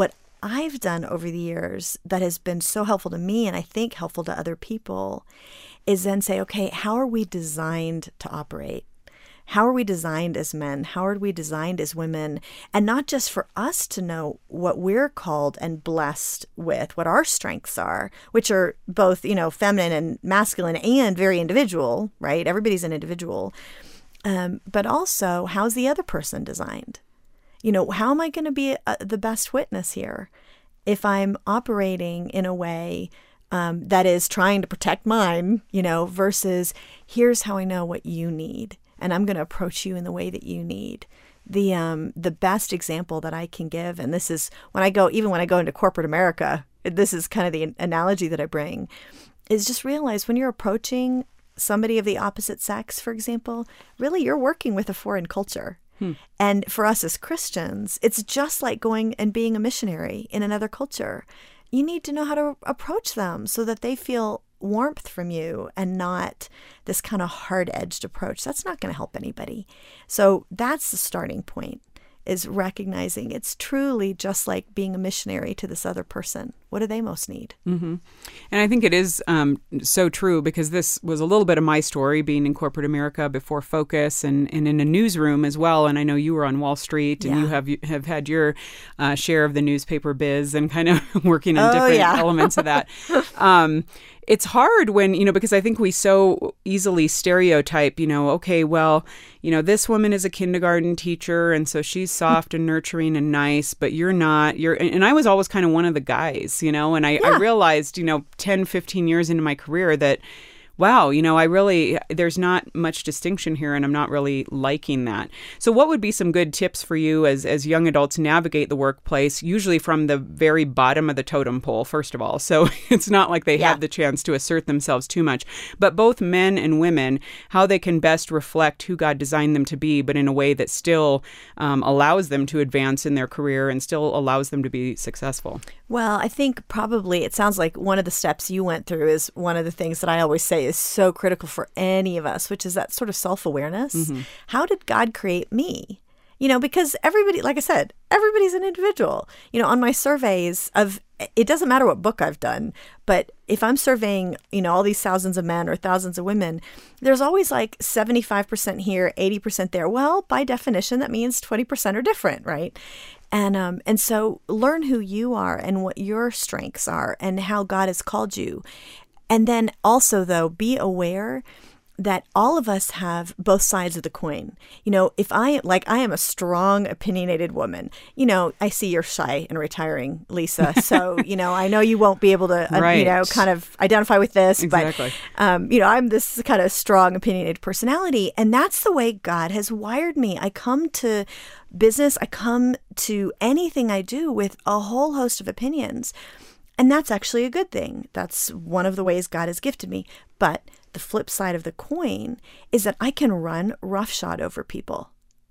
I've done over the years that has been so helpful to me and I think helpful to other people is then say, okay, how are we designed to operate? How are we designed as men? How are we designed as women? And not just for us to know what we're called and blessed with, what our strengths are, which are both, you know, feminine and masculine and very individual, right? Everybody's an individual. Um, but also, how's the other person designed? You know, how am I going to be a, the best witness here if I'm operating in a way um, that is trying to protect mine, you know, versus here's how I know what you need. And I'm going to approach you in the way that you need. The um, the best example that I can give, and this is when I go, even when I go into corporate America, this is kind of the analogy that I bring, is just realize when you're approaching somebody of the opposite sex, for example, really you're working with a foreign culture. Hmm. And for us as Christians, it's just like going and being a missionary in another culture. You need to know how to approach them so that they feel warmth from you and not this kind of hard-edged approach. That's not going to help anybody. So that's the starting point, is recognizing it's truly just like being a missionary to this other person. What do they most need? Mm-hmm. And I think it is um, so true, because this was a little bit of my story, being in corporate America before Focus and, and in a newsroom as well. And I know you were on Wall Street and yeah. you have have had your uh, share of the newspaper biz and kind of working on oh, different yeah. elements of that. Um, it's hard when, you know, because I think we so easily stereotype, you know, okay, well, you know, this woman is a kindergarten teacher and so she's soft and nurturing and nice, but you're not. You're, and I was always kind of one of the guys, you know, and I, yeah. I realized, you know, ten, fifteen years into my career that, wow, you know, I really, there's not much distinction here and I'm not really liking that. So what would be some good tips for you as, as young adults navigate the workplace, usually from the very bottom of the totem pole, first of all? So it's not like they yeah. have the chance to assert themselves too much, but both men and women, how they can best reflect who God designed them to be, but in a way that still um, allows them to advance in their career and still allows them to be successful. Well, I think probably it sounds like one of the steps you went through is one of the things that I always say is so critical for any of us, which is that sort of self-awareness. Mm-hmm. How did God create me? You know, because everybody, like I said, everybody's an individual. You know, on my surveys of, it doesn't matter what book I've done, but if I'm surveying, you know, all these thousands of men or thousands of women, there's always like seventy-five percent here, eighty percent there. Well, by definition, that means twenty percent are different, right? And um, and so learn who you are and what your strengths are and how God has called you. And then also, though, be aware that all of us have both sides of the coin. You know, if I, like, I am a strong, opinionated woman, you know, I see you're shy and retiring, Lisa. So, you know, I know you won't be able to, uh, right. you know, kind of identify with this. Exactly. But, um, you know, I'm this kind of strong, opinionated personality. And that's the way God has wired me. I come to business, I come to anything I do with a whole host of opinions. And that's actually a good thing. That's one of the ways God has gifted me. But the flip side of the coin is that I can run roughshod over people.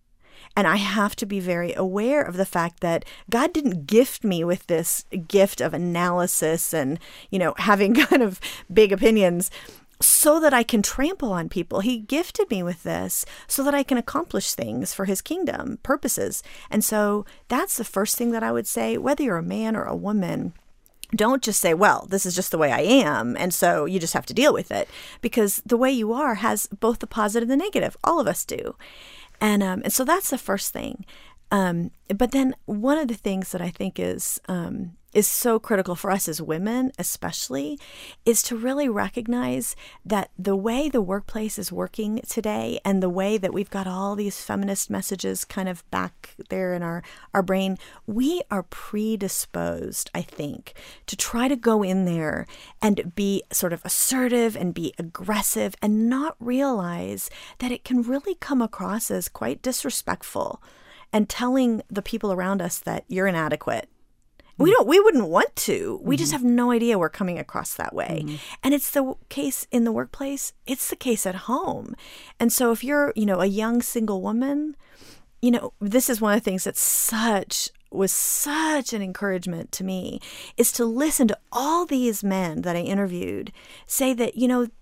And I have to be very aware of the fact that God didn't gift me with this gift of analysis and, you know, having kind of big opinions so that I can trample on people. He gifted me with this so that I can accomplish things for his kingdom purposes. And so that's the first thing that I would say, whether you're a man or a woman. Don't just say, well, this is just the way I am, and so you just have to deal with it. Because the way you are has both the positive and the negative. All of us do. And um, and so that's the first thing. Um, but then one of the things that I think is um, is so critical for us as women especially is to really recognize that the way the workplace is working today and the way that we've got all these feminist messages kind of back there in our, our brain, we are predisposed, I think, to try to go in there and be sort of assertive and be aggressive and not realize that it can really come across as quite disrespectful and telling the people around us that you're inadequate. We don't. We wouldn't want to. We mm-hmm. just have no idea we're coming across that way. Mm-hmm. And it's the case in the workplace. It's the case at home. And so if you're, you know, a young single woman, you know, this is one of the things that's such was such an encouragement to me is to listen to all these men that I interviewed say that, you know,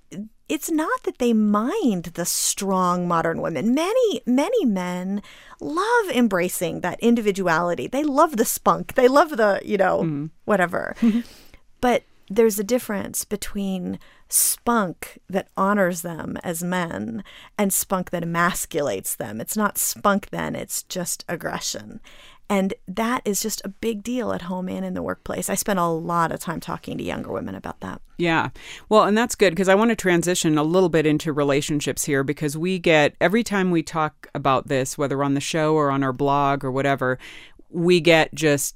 it's not that they mind the strong modern women. Many, many men love embracing that individuality. They love the spunk. They love the, you know, mm. whatever. But there's a difference between spunk that honors them as men and spunk that emasculates them. It's not spunk then, it's just aggression. And that is just a big deal at home and in the workplace. I spend a lot of time talking to younger women about that. Yeah. Well, and that's good because I want to transition a little bit into relationships here because we get, every time we talk about this, whether on the show or on our blog or whatever, we get just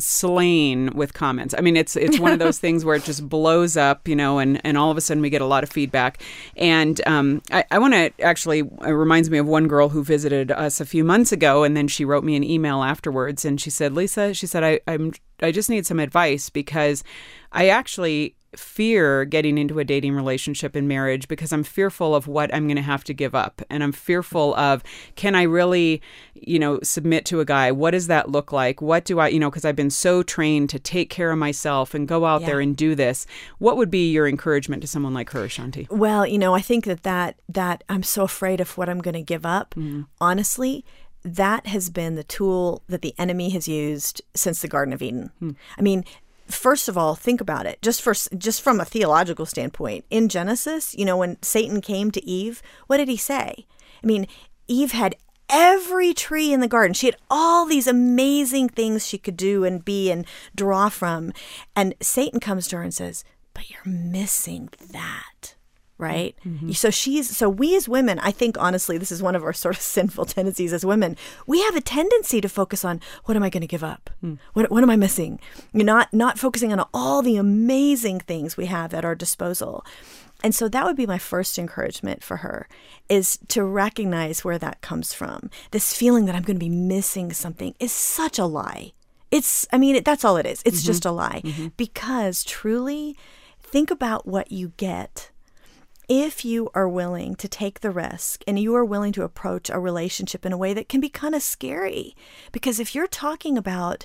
slain with comments. I mean, it's it's one of those things where it just blows up, you know, and, and all of a sudden we get a lot of feedback. And um, I, I want to actually, it reminds me of one girl who visited us a few months ago, and then she wrote me an email afterwards, and she said, Lisa, she said, I, I'm I just need some advice because I actually fear getting into a dating relationship and marriage because I'm fearful of what I'm going to have to give up. And I'm fearful of, can I really, you know, submit to a guy? What does that look like? What do I, you know, because I've been so trained to take care of myself and go out yeah. there and do this. What would be your encouragement to someone like her, Shanti? Well, you know, I think that that, that I'm so afraid of what I'm going to give up. Mm-hmm. Honestly, that has been the tool that the enemy has used since the Garden of Eden. Hmm. I mean, first of all, think about it. Just for just from a theological standpoint, in Genesis, you know, when Satan came to Eve, what did he say? I mean, Eve had every tree in the garden. She had all these amazing things she could do and be and draw from. And Satan comes to her and says, but you're missing that. Right? Mm-hmm. So she's, so we as women, I think honestly, this is one of our sort of sinful tendencies as women. We have a tendency to focus on, what am I going to give up? Mm. What what am I missing? You're not, not focusing on all the amazing things we have at our disposal. And so that would be my first encouragement for her, is to recognize where that comes from. This feeling that I'm going to be missing something is such a lie. It's, I mean, it, that's all it is. It's mm-hmm. just a lie. Mm-hmm. Because truly, think about what you get if you are willing to take the risk and you are willing to approach a relationship in a way that can be kind of scary. Because if you're talking about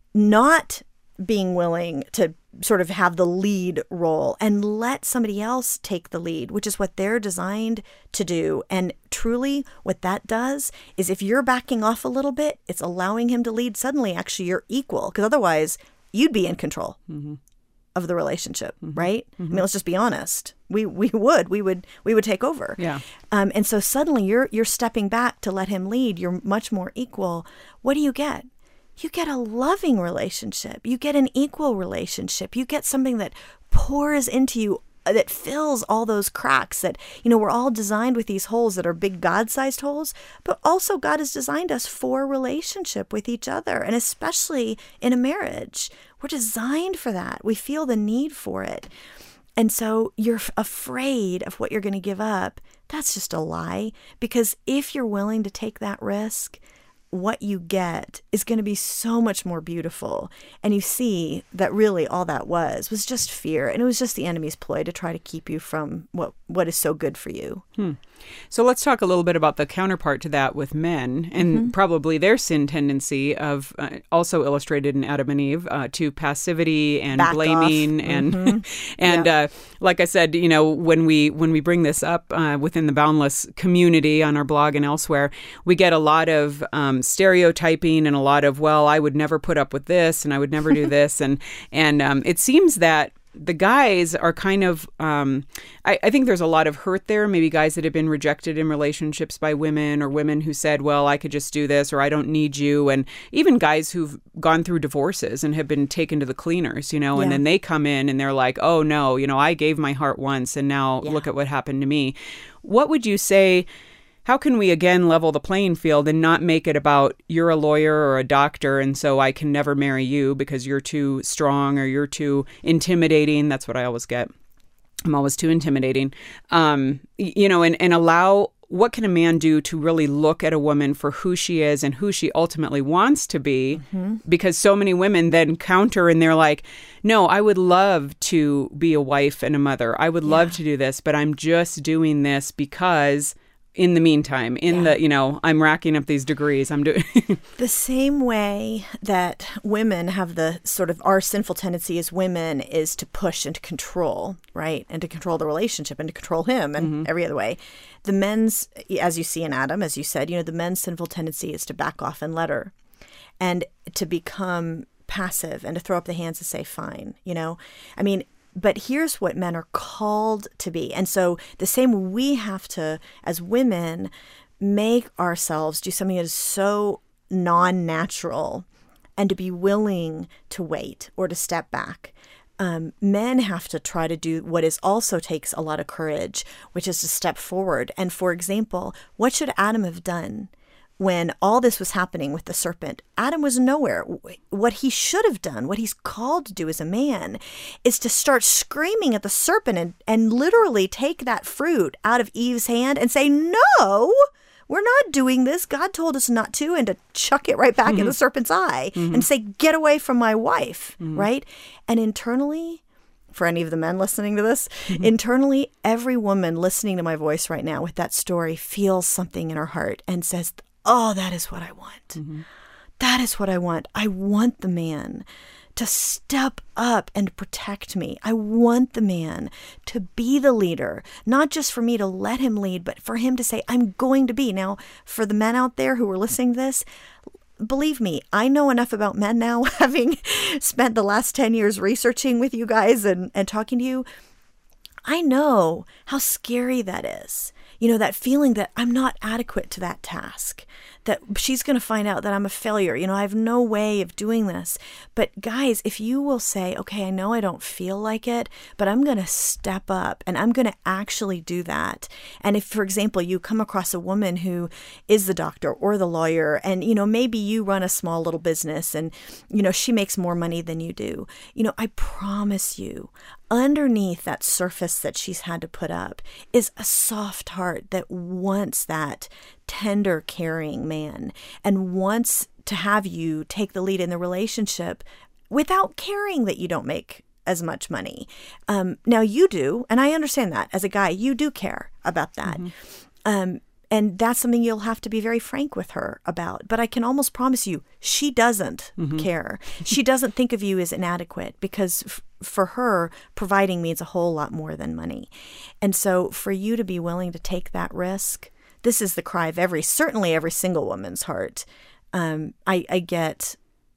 not being willing to sort of have the lead role and let somebody else take the lead, which is what they're designed to do. And truly what that does is if you're backing off a little bit, it's allowing him to lead. Suddenly, actually, you're equal, because otherwise you'd be in control. Mm-hmm. of the relationship, mm-hmm. right? Mm-hmm. I mean, let's just be honest. We we would we would we would take over. Yeah. Um, and so suddenly you're you're stepping back to let him lead. You're much more equal. What do you get? You get a loving relationship. You get an equal relationship. You get something that pours into you, that fills all those cracks that, you know, we're all designed with these holes that are big God-sized holes, but also God has designed us for relationship with each other, and especially in a marriage. We're designed for that. We feel the need for it. And so you're f- afraid of what you're going to give up. That's just a lie, because if you're willing to take that risk, what you get is going to be so much more beautiful. And you see that really all that was was just fear. And it was just the enemy's ploy to try to keep you from what, what is so good for you. Hmm. So let's talk a little bit about the counterpart to that with men, and mm-hmm. probably their sin tendency of uh, also illustrated in Adam and Eve uh, to passivity and Back blaming off. and mm-hmm. and yeah. uh, like I said, you know, when we when we bring this up uh, within the Boundless community on our blog and elsewhere, we get a lot of um, stereotyping and a lot of, well, I would never put up with this and I would never do this, and and um, it seems that the guys are kind of, um, I, I think there's a lot of hurt there. Maybe guys that have been rejected in relationships by women, or women who said, well, I could just do this, or I don't need you. And even guys who've gone through divorces and have been taken to the cleaners, you know, yeah. and then they come in and they're like, oh, no, you know, I gave my heart once and now yeah. look at what happened to me. What would you say? How can we, again, level the playing field and not make it about you're a lawyer or a doctor and so I can never marry you because you're too strong or you're too intimidating? That's what I always get. I'm always too intimidating. Um, you know, and, and allow, what can a man do to really look at a woman for who she is and who she ultimately wants to be? Mm-hmm. Because so many women then counter and they're like, no, I would love to be a wife and a mother. I would yeah. love to do this, but I'm just doing this because in the meantime, in Yeah. the, you know, I'm racking up these degrees. I'm doing. The same way that women have the sort of our sinful tendency as women is to push and to control, right? And to control the relationship and to control him and Mm-hmm. every other way. The men's, as you see in Adam, as you said, you know, the men's sinful tendency is to back off and let her and to become passive and to throw up the hands and say, fine, you know? I mean, but here's what men are called to be. And so the same we have to, as women, make ourselves do something that is so non-natural and to be willing to wait or to step back. Um, men have to try to do what is also takes a lot of courage, which is to step forward. And for example, what should Adam have done when all this was happening with the serpent? Adam was nowhere. What he should have done, what he's called to do as a man, is to start screaming at the serpent and, and literally take that fruit out of Eve's hand and say, no, we're not doing this. God told us not to, and to chuck it right back mm-hmm. in the serpent's eye mm-hmm. and say, get away from my wife, mm-hmm. right? And internally, for any of the men listening to this, mm-hmm. internally, every woman listening to my voice right now with that story feels something in her heart and says, oh, that is what I want. Mm-hmm. That is what I want. I want the man to step up and protect me. I want the man to be the leader, not just for me to let him lead, but for him to say, I'm going to be. Now, for the men out there who are listening to this, believe me, I know enough about men now, having spent the last ten years researching with you guys and, and talking to you. I know how scary that is. You know, that feeling that I'm not adequate to that task, that she's going to find out that I'm a failure. You know, I have no way of doing this. But guys, if you will say, okay, I know I don't feel like it, but I'm going to step up and I'm going to actually do that. And if, for example, you come across a woman who is the doctor or the lawyer, and, you know, maybe you run a small little business and, you know, she makes more money than you do, you know, I promise you, underneath that surface that she's had to put up is a soft heart that wants that tender, caring man and wants to have you take the lead in the relationship without caring that you don't make as much money. Um, now you do, and I understand that as a guy, you do care about that. Mm-hmm. Um, And that's something you'll have to be very frank with her about. But I can almost promise you, she doesn't mm-hmm. care. She doesn't think of you as inadequate because f- for her, providing means a whole lot more than money. And so for you to be willing to take that risk, this is the cry of every, certainly every single woman's heart. Um, I, I get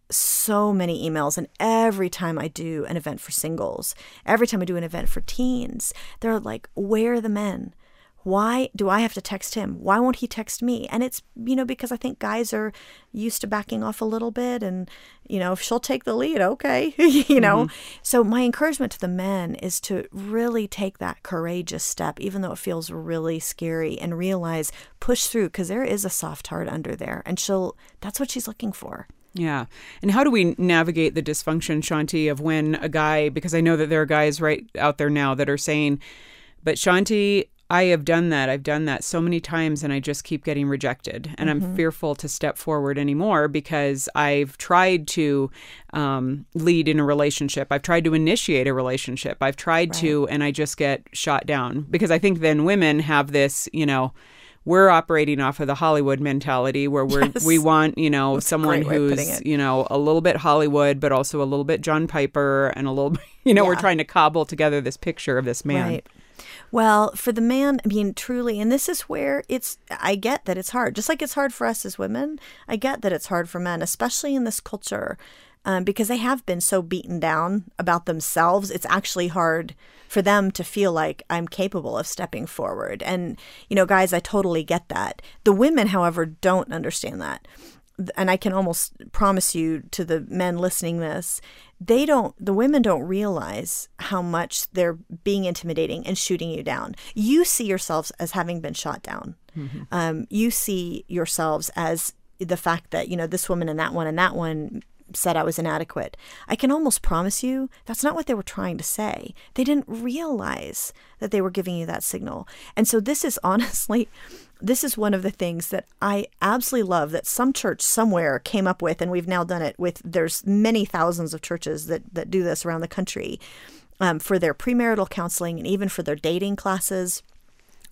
so many emails, and every time I do an event for singles, every time I do an event for teens, they're like, where are the men? Why do I have to text him? Why won't he text me? And it's, you know, because I think guys are used to backing off a little bit and, you know, if she'll take the lead, okay, you know. Mm-hmm. So my encouragement to the men is to really take that courageous step, even though it feels really scary, and realize, push through, because there is a soft heart under there. And she'll, that's what she's looking for. Yeah. And how do we navigate the dysfunction, Shanti, of when a guy, because I know that there are guys right out there now that are saying, but Shanti, I have done that. I've done that so many times and I just keep getting rejected. And mm-hmm. I'm fearful to step forward anymore because I've tried to um, lead in a relationship. I've tried to initiate a relationship. I've tried right. to, and I just get shot down. Because I think then women have this, you know, we're operating off of the Hollywood mentality where we're, yes. we want, you know, That's someone who's, you know, a little bit Hollywood, but also a little bit John Piper and a little bit, you know, yeah. we're trying to cobble together this picture of this man. Right. Well, for the man, I mean, truly, and this is where it's, I get that it's hard. Just like it's hard for us as women, I get that it's hard for men, especially in this culture, um, because they have been so beaten down about themselves. It's actually hard for them to feel like I'm capable of stepping forward. And, you know, guys, I totally get that. The women, however, don't understand that. And I can almost promise you to the men listening this, they don't, the women don't realize how much they're being intimidating and shooting you down. You see yourselves as having been shot down. Mm-hmm. Um, you see yourselves as the fact that, you know, this woman and that one and that one said I was inadequate. I can almost promise you that's not what they were trying to say. They didn't realize that they were giving you that signal. And so this is honestly, this is one of the things that I absolutely love that some church somewhere came up with, and we've now done it with, there's many thousands of churches that, that do this around the country um, for their premarital counseling and even for their dating classes.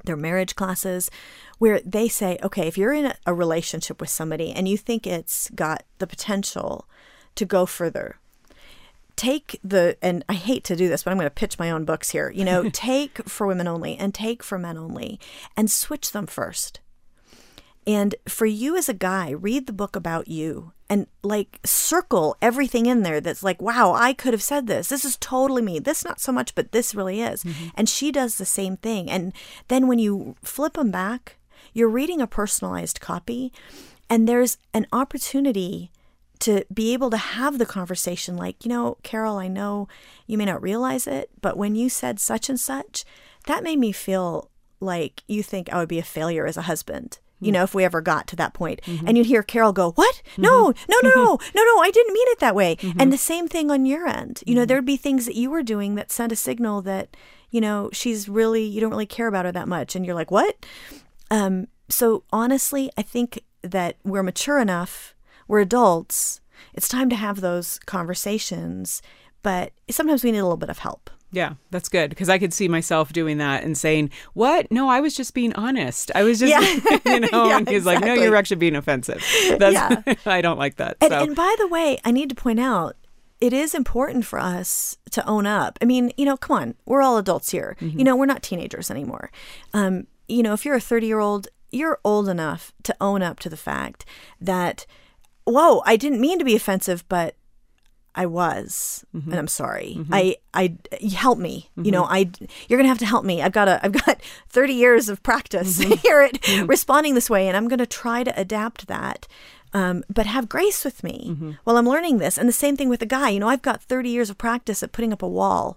Their marriage classes, where they say, okay, if you're in a, a relationship with somebody and you think it's got the potential to go further, take the, and I hate to do this, but I'm going to pitch my own books here, you know, take For Women Only and take For Men Only and switch them first. And for you as a guy, read the book about you and like circle everything in there that's like, wow, I could have said this. This is totally me. This not so much, but this really is. Mm-hmm. And she does the same thing. And then when you flip them back, you're reading a personalized copy, and there's an opportunity to be able to have the conversation like, you know, Carol, I know you may not realize it, but when you said such and such, that made me feel like you think I would be a failure as a husband. You know, if we ever got to that point. Mm-hmm. And you'd hear Carol go, what? No, mm-hmm. no, no, no, no, no, I didn't mean it that way. Mm-hmm. And the same thing on your end. You know, mm-hmm. there'd be things that you were doing that sent a signal that, you know, she's really, you don't really care about her that much. And you're like, what? Um, so honestly, I think that we're mature enough, we're adults, it's time to have those conversations, but sometimes we need a little bit of help. Yeah, that's good, because I could see myself doing that and saying, what? No, I was just being honest. I was just, yeah. you know, yeah, and he's exactly. like, no, you're actually being offensive. That's, yeah. I don't like that. And, so. and by the way, I need to point out, it is important for us to own up. I mean, you know, come on, we're all adults here. Mm-hmm. You know, we're not teenagers anymore. Um, you know, if you're a thirty-year-old, you're old enough to own up to the fact that, whoa, I didn't mean to be offensive, but I was, mm-hmm. and I'm sorry. Mm-hmm. I, I, help me. Mm-hmm. You know, I, you're gonna have to help me. I've got a, I've got thirty years of practice mm-hmm. here at mm-hmm. responding this way, and I'm gonna try to adapt that. Um, but have grace with me mm-hmm. while I'm learning this. And the same thing with a guy. You know, I've got thirty years of practice at putting up a wall.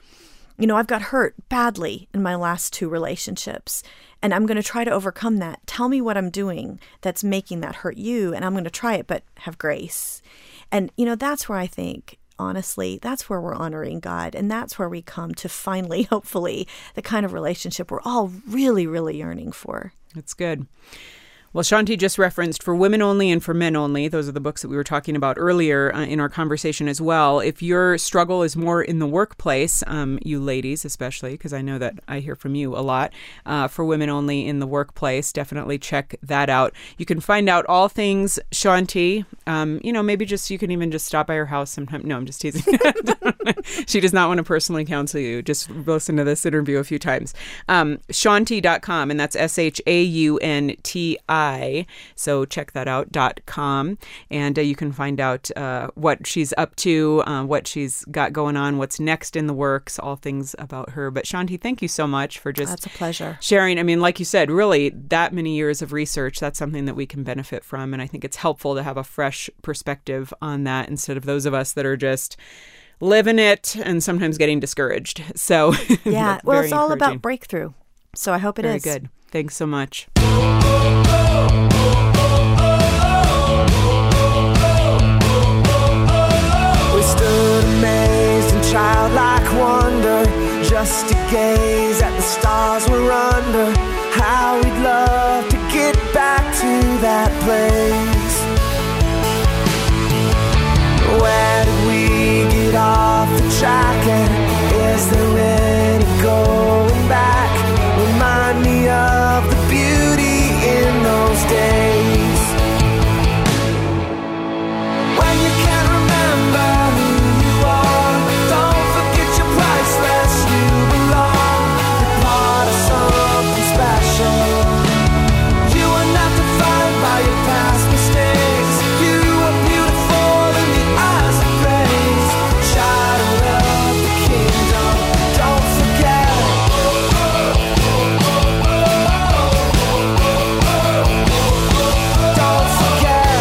You know, I've got hurt badly in my last two relationships, and I'm going to try to overcome that. Tell me what I'm doing that's making that hurt you, and I'm going to try it, but have grace. And, you know, that's where I think, honestly, that's where we're honoring God. And that's where we come to finally, hopefully, the kind of relationship we're all really, really yearning for. That's good. Well, Shaunti just referenced For Women Only and For Men Only. Those are the books that we were talking about earlier uh, in our conversation as well. If your struggle is more in the workplace, um, you ladies especially, because I know that I hear from you a lot, uh, For Women Only in the workplace, definitely check that out. You can find out all things Shaunti. Um, you know, maybe just you can even just stop by her house sometime. No, I'm just teasing. She does not want to personally counsel you. Just listen to this interview a few times. Um, Shaunti dot com, and that's S H A U N T I. So check that out, dot com. And uh, you can find out uh, what she's up to, uh, what she's got going on, what's next in the works, all things about her. But Shaunti, thank you so much for just That's a pleasure. sharing. I mean, like you said, really that many years of research, that's something that we can benefit from. And I think it's helpful to have a fresh perspective on that instead of those of us that are just living it and sometimes getting discouraged. So yeah, well, it's all about breakthrough. So I hope it very is. Very good. Thanks so much. We stood amazed in childlike wonder, just to gaze at the stars we're under. How we'd love to get back to that place. Where did we get off the track, and is there any going back? Remind me of the beauty in those days, when you can't remember who you are. Don't forget you're priceless, you belong. You're part of something special. You are not defined by your past mistakes. You are beautiful in the eyes of praise. Child of the kingdom, don't forget. Don't forget.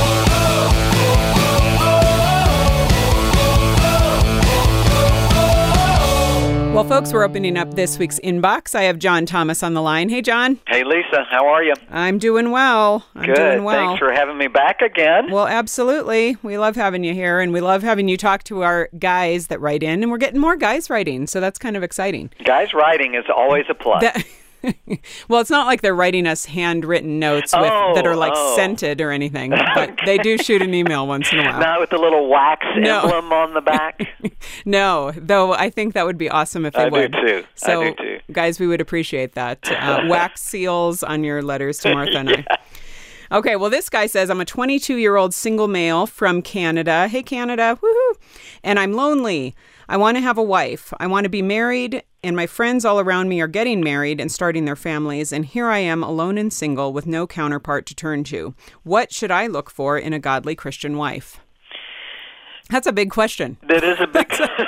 Well, folks, we're opening up this week's inbox. I have John Thomas on the line. Hey, John. Hey, Lisa. How are you? I'm doing well. I'm Good. doing well. Thanks for having me back again. Well, absolutely. We love having you here, and we love having you talk to our guys that write in, and we're getting more guys writing, so that's kind of exciting. Guys writing is always a plus. That, Well, it's not like they're writing us handwritten notes with, Oh, that are like oh. scented or anything, but they do shoot an email once in a while. Not with the little wax No. emblem on the back. No, though I think that would be awesome if they I do would. too. I So, do too. guys, we would appreciate that. Uh, wax seals on your letters to Martha and I. Okay, well, this guy says, I'm a twenty-two-year-old single male from Canada. Hey, Canada, woohoo! And I'm lonely. I want to have a wife. I want to be married, and my friends all around me are getting married and starting their families, and here I am alone and single with no counterpart to turn to. What should I look for in a godly Christian wife? That's a big question. That is a big.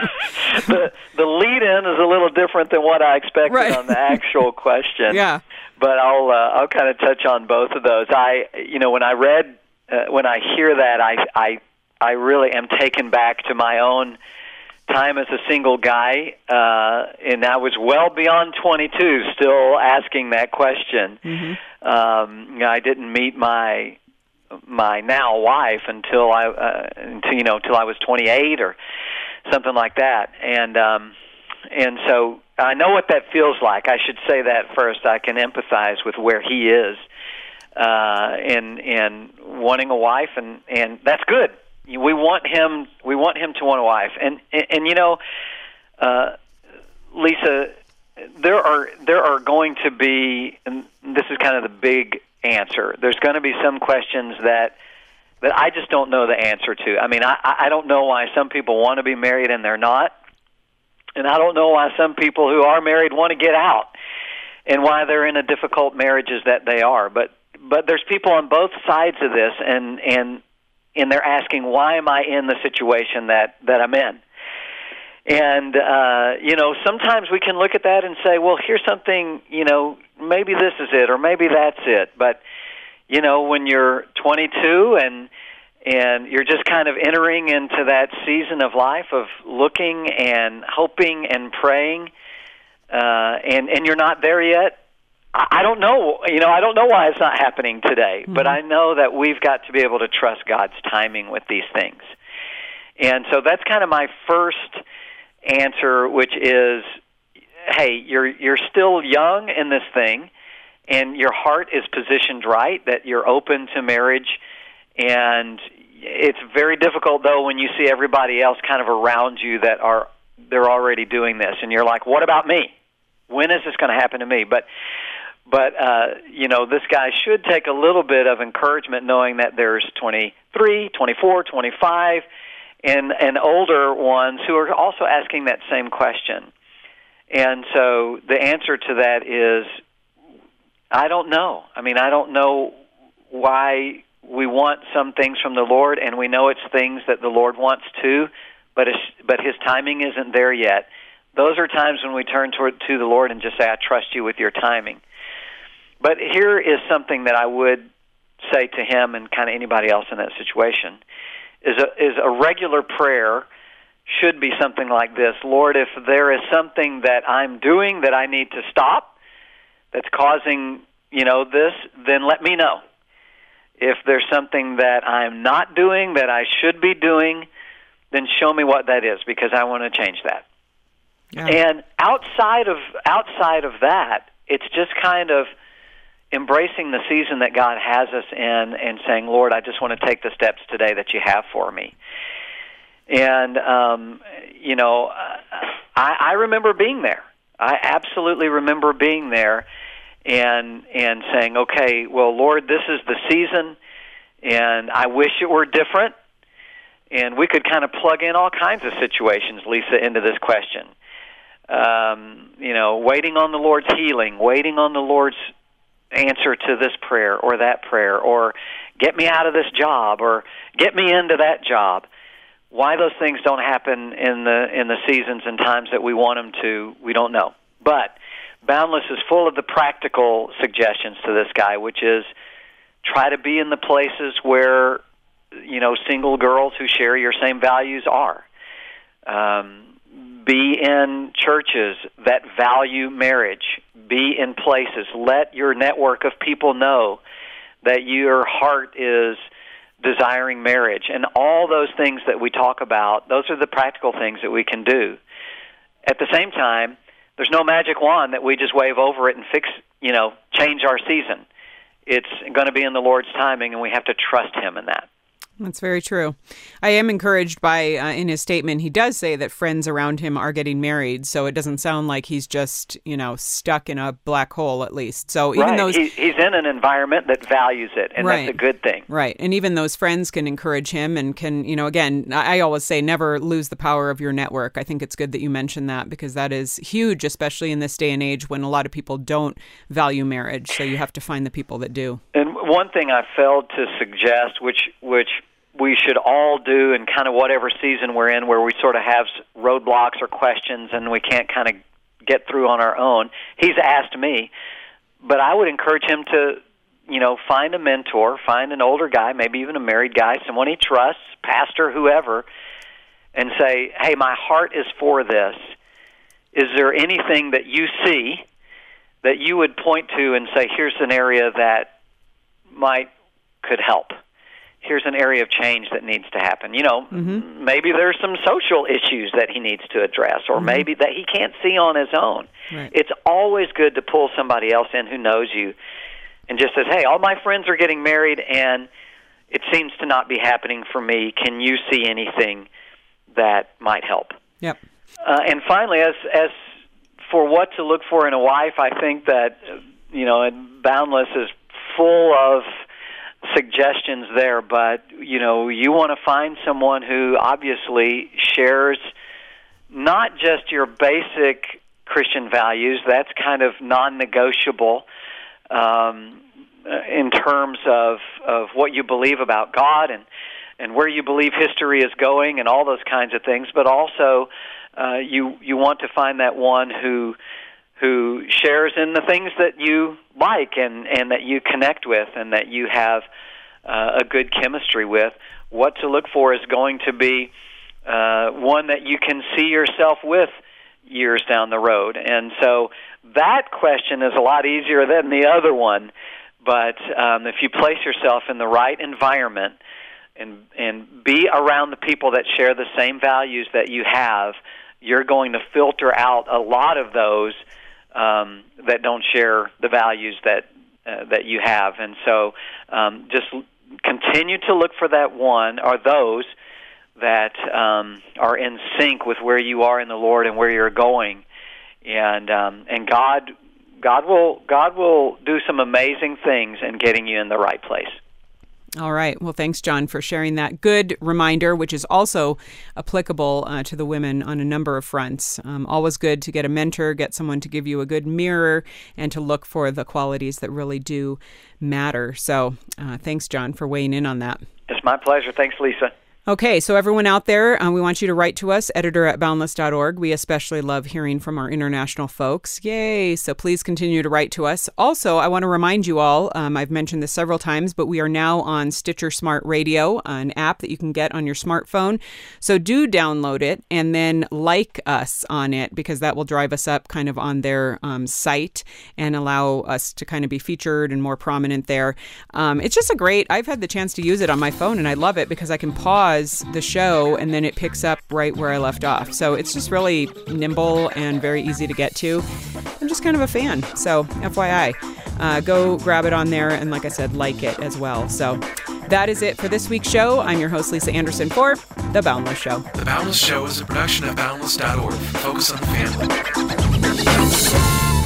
the the lead in is a little different than what I expected Right. on the actual question. Yeah. But I'll uh, I'll kind of touch on both of those. I you know when I read uh, when I hear that I I I really am taken back to my own time as a single guy, uh, and I was well beyond twenty-two, still asking that question. Mm-hmm. Um, you know, I didn't meet my my now wife until I uh, until you know until I was twenty-eight or something like that, and um, and so I know what that feels like. I should say that first. I can empathize with where he is uh, in in wanting a wife, and, and that's good. We want him. We want him to want a wife, and and, and you know, uh, Lisa, there are there are going to be, and this is kind of the big answer. There's going to be some questions that that I just don't know the answer to. I mean, I I don't know why some people want to be married and they're not, and I don't know why some people who are married want to get out, and why they're in a difficult marriages that they are. But but there's people on both sides of this, and and. and they're asking, why am I in the situation that, that I'm in? And, uh, you know, sometimes we can look at that and say, well, here's something, you know, maybe this is it, or maybe that's it. But, you know, when you're twenty-two and and you're just kind of entering into that season of life of looking and hoping and praying, uh, and, and you're not there yet, I don't know, you know, I don't know why it's not happening today, mm-hmm. but I know that we've got to be able to trust God's timing with these things. And so that's kind of my first answer, which is, hey, you're you're still young in this thing, and your heart is positioned right, that you're open to marriage. And it's very difficult, though, when you see everybody else kind of around you that are they're already doing this, and you're like, what about me? When is this going to happen to me? But But, uh, you know, this guy should take a little bit of encouragement knowing that there's twenty-three, twenty-four, twenty-five, and, and older ones who are also asking that same question. And so the answer to that is, I don't know. I mean, I don't know why we want some things from the Lord, and we know it's things that the Lord wants too, but it's, but His timing isn't there yet. Those are times when we turn toward, to the Lord and just say, I trust you with your timing. But here is something that I would say to him and kind of anybody else in that situation, is a, is a regular prayer should be something like this. Lord, if there is something that I'm doing that I need to stop that's causing, you know, this, then let me know. If there's something that I'm not doing that I should be doing, then show me what that is, because I want to change that. Yeah. And outside of outside of that, it's just kind of embracing the season that God has us in and saying, Lord, I just want to take the steps today that you have for me. And, um, you know, I, I remember being there. I absolutely remember being there and and saying, okay, well, Lord, this is the season, and I wish it were different. And we could kind of plug in all kinds of situations, Lisa, into this question. Um, you know, waiting on the Lord's healing, waiting on the Lord's answer to this prayer or that prayer, or get me out of this job, or get me into that job. Why those things don't happen in the in the seasons and times that we want them to, we don't know. But Boundless is full of the practical suggestions to this guy, which is try to be in the places where, you know, single girls who share your same values are. Um, be in churches that value marriage. Be in places. Let your network of people know that your heart is desiring marriage. And all those things that we talk about, those are the practical things that we can do. At the same time, there's no magic wand that we just wave over it and fix, you know, change our season. It's going to be in the Lord's timing, and we have to trust Him in that. That's very true. I am encouraged by, uh, in his statement, he does say that friends around him are getting married, so it doesn't sound like he's just, you know, stuck in a black hole, at least. So even right. those, he, he's in an environment that values it, and right. that's a good thing. Right. And even those friends can encourage him and can, you know, again, I always say never lose the power of your network. I think it's good that you mentioned that because that is huge, especially in this day and age when a lot of people don't value marriage. So you have to find the people that do. And one thing I failed to suggest, which which we should all do in kind of whatever season we're in, where we sort of have roadblocks or questions and we can't kind of get through on our own. He's asked me, but I would encourage him to, you know, find a mentor, find an older guy, maybe even a married guy, someone he trusts, pastor, whoever, and say, hey, my heart is for this. Is there anything that you see that you would point to and say, here's an area that might could help? Here's an area of change that needs to happen. You know, mm-hmm. maybe there's some social issues that he needs to address, or mm-hmm. maybe that he can't see on his own. Right. It's always good to pull somebody else in who knows you and just says, hey, all my friends are getting married, and it seems to not be happening for me. Can you see anything that might help? Yep. Uh, and finally, as as for what to look for in a wife, I think that, you know, Boundless is full of suggestions there, but you know, you want to find someone who obviously shares not just your basic Christian values. That's kind of non-negotiable um, in terms of of what you believe about God and and where you believe history is going and all those kinds of things. But also, uh, you you want to find that one who who shares in the things that you like and, and that you connect with and that you have uh, a good chemistry with. What to look for is going to be uh, one that you can see yourself with years down the road. And so that question is a lot easier than the other one. But um, if you place yourself in the right environment and and be around the people that share the same values that you have, you're going to filter out a lot of those Um, that don't share the values that uh, that you have. And so um, just l- continue to look for that one or those that um, are in sync with where you are in the Lord and where you're going. And um, and God God will God will do some amazing things in getting you in the right place. All right. Well, thanks, John, for sharing that good reminder, which is also applicable uh, to the women on a number of fronts. Um, always good to get a mentor, get someone to give you a good mirror, and to look for the qualities that really do matter. So uh, thanks, John, for weighing in on that. It's my pleasure. Thanks, Lisa. Okay, so everyone out there, uh, we want you to write to us, editor at boundless dot org. We especially love hearing from our international folks. Yay! So please continue to write to us. Also, I want to remind you all, um, I've mentioned this several times, but we are now on Stitcher Smart Radio, an app that you can get on your smartphone. So do download it and then like us on it, because that will drive us up kind of on their um, site and allow us to kind of be featured and more prominent there. Um, it's just a great, I've had the chance to use it on my phone, and I love it because I can pause the show and then it picks up right where I left off. So it's just really nimble and very easy to get to. I'm just kind of a fan. So F Y I, uh, go grab it on there. And like I said, like it as well. So that is it for this week's show. I'm your host, Lisa Anderson, for The Boundless Show. The Boundless Show is a production of boundless dot org. Focus on the family.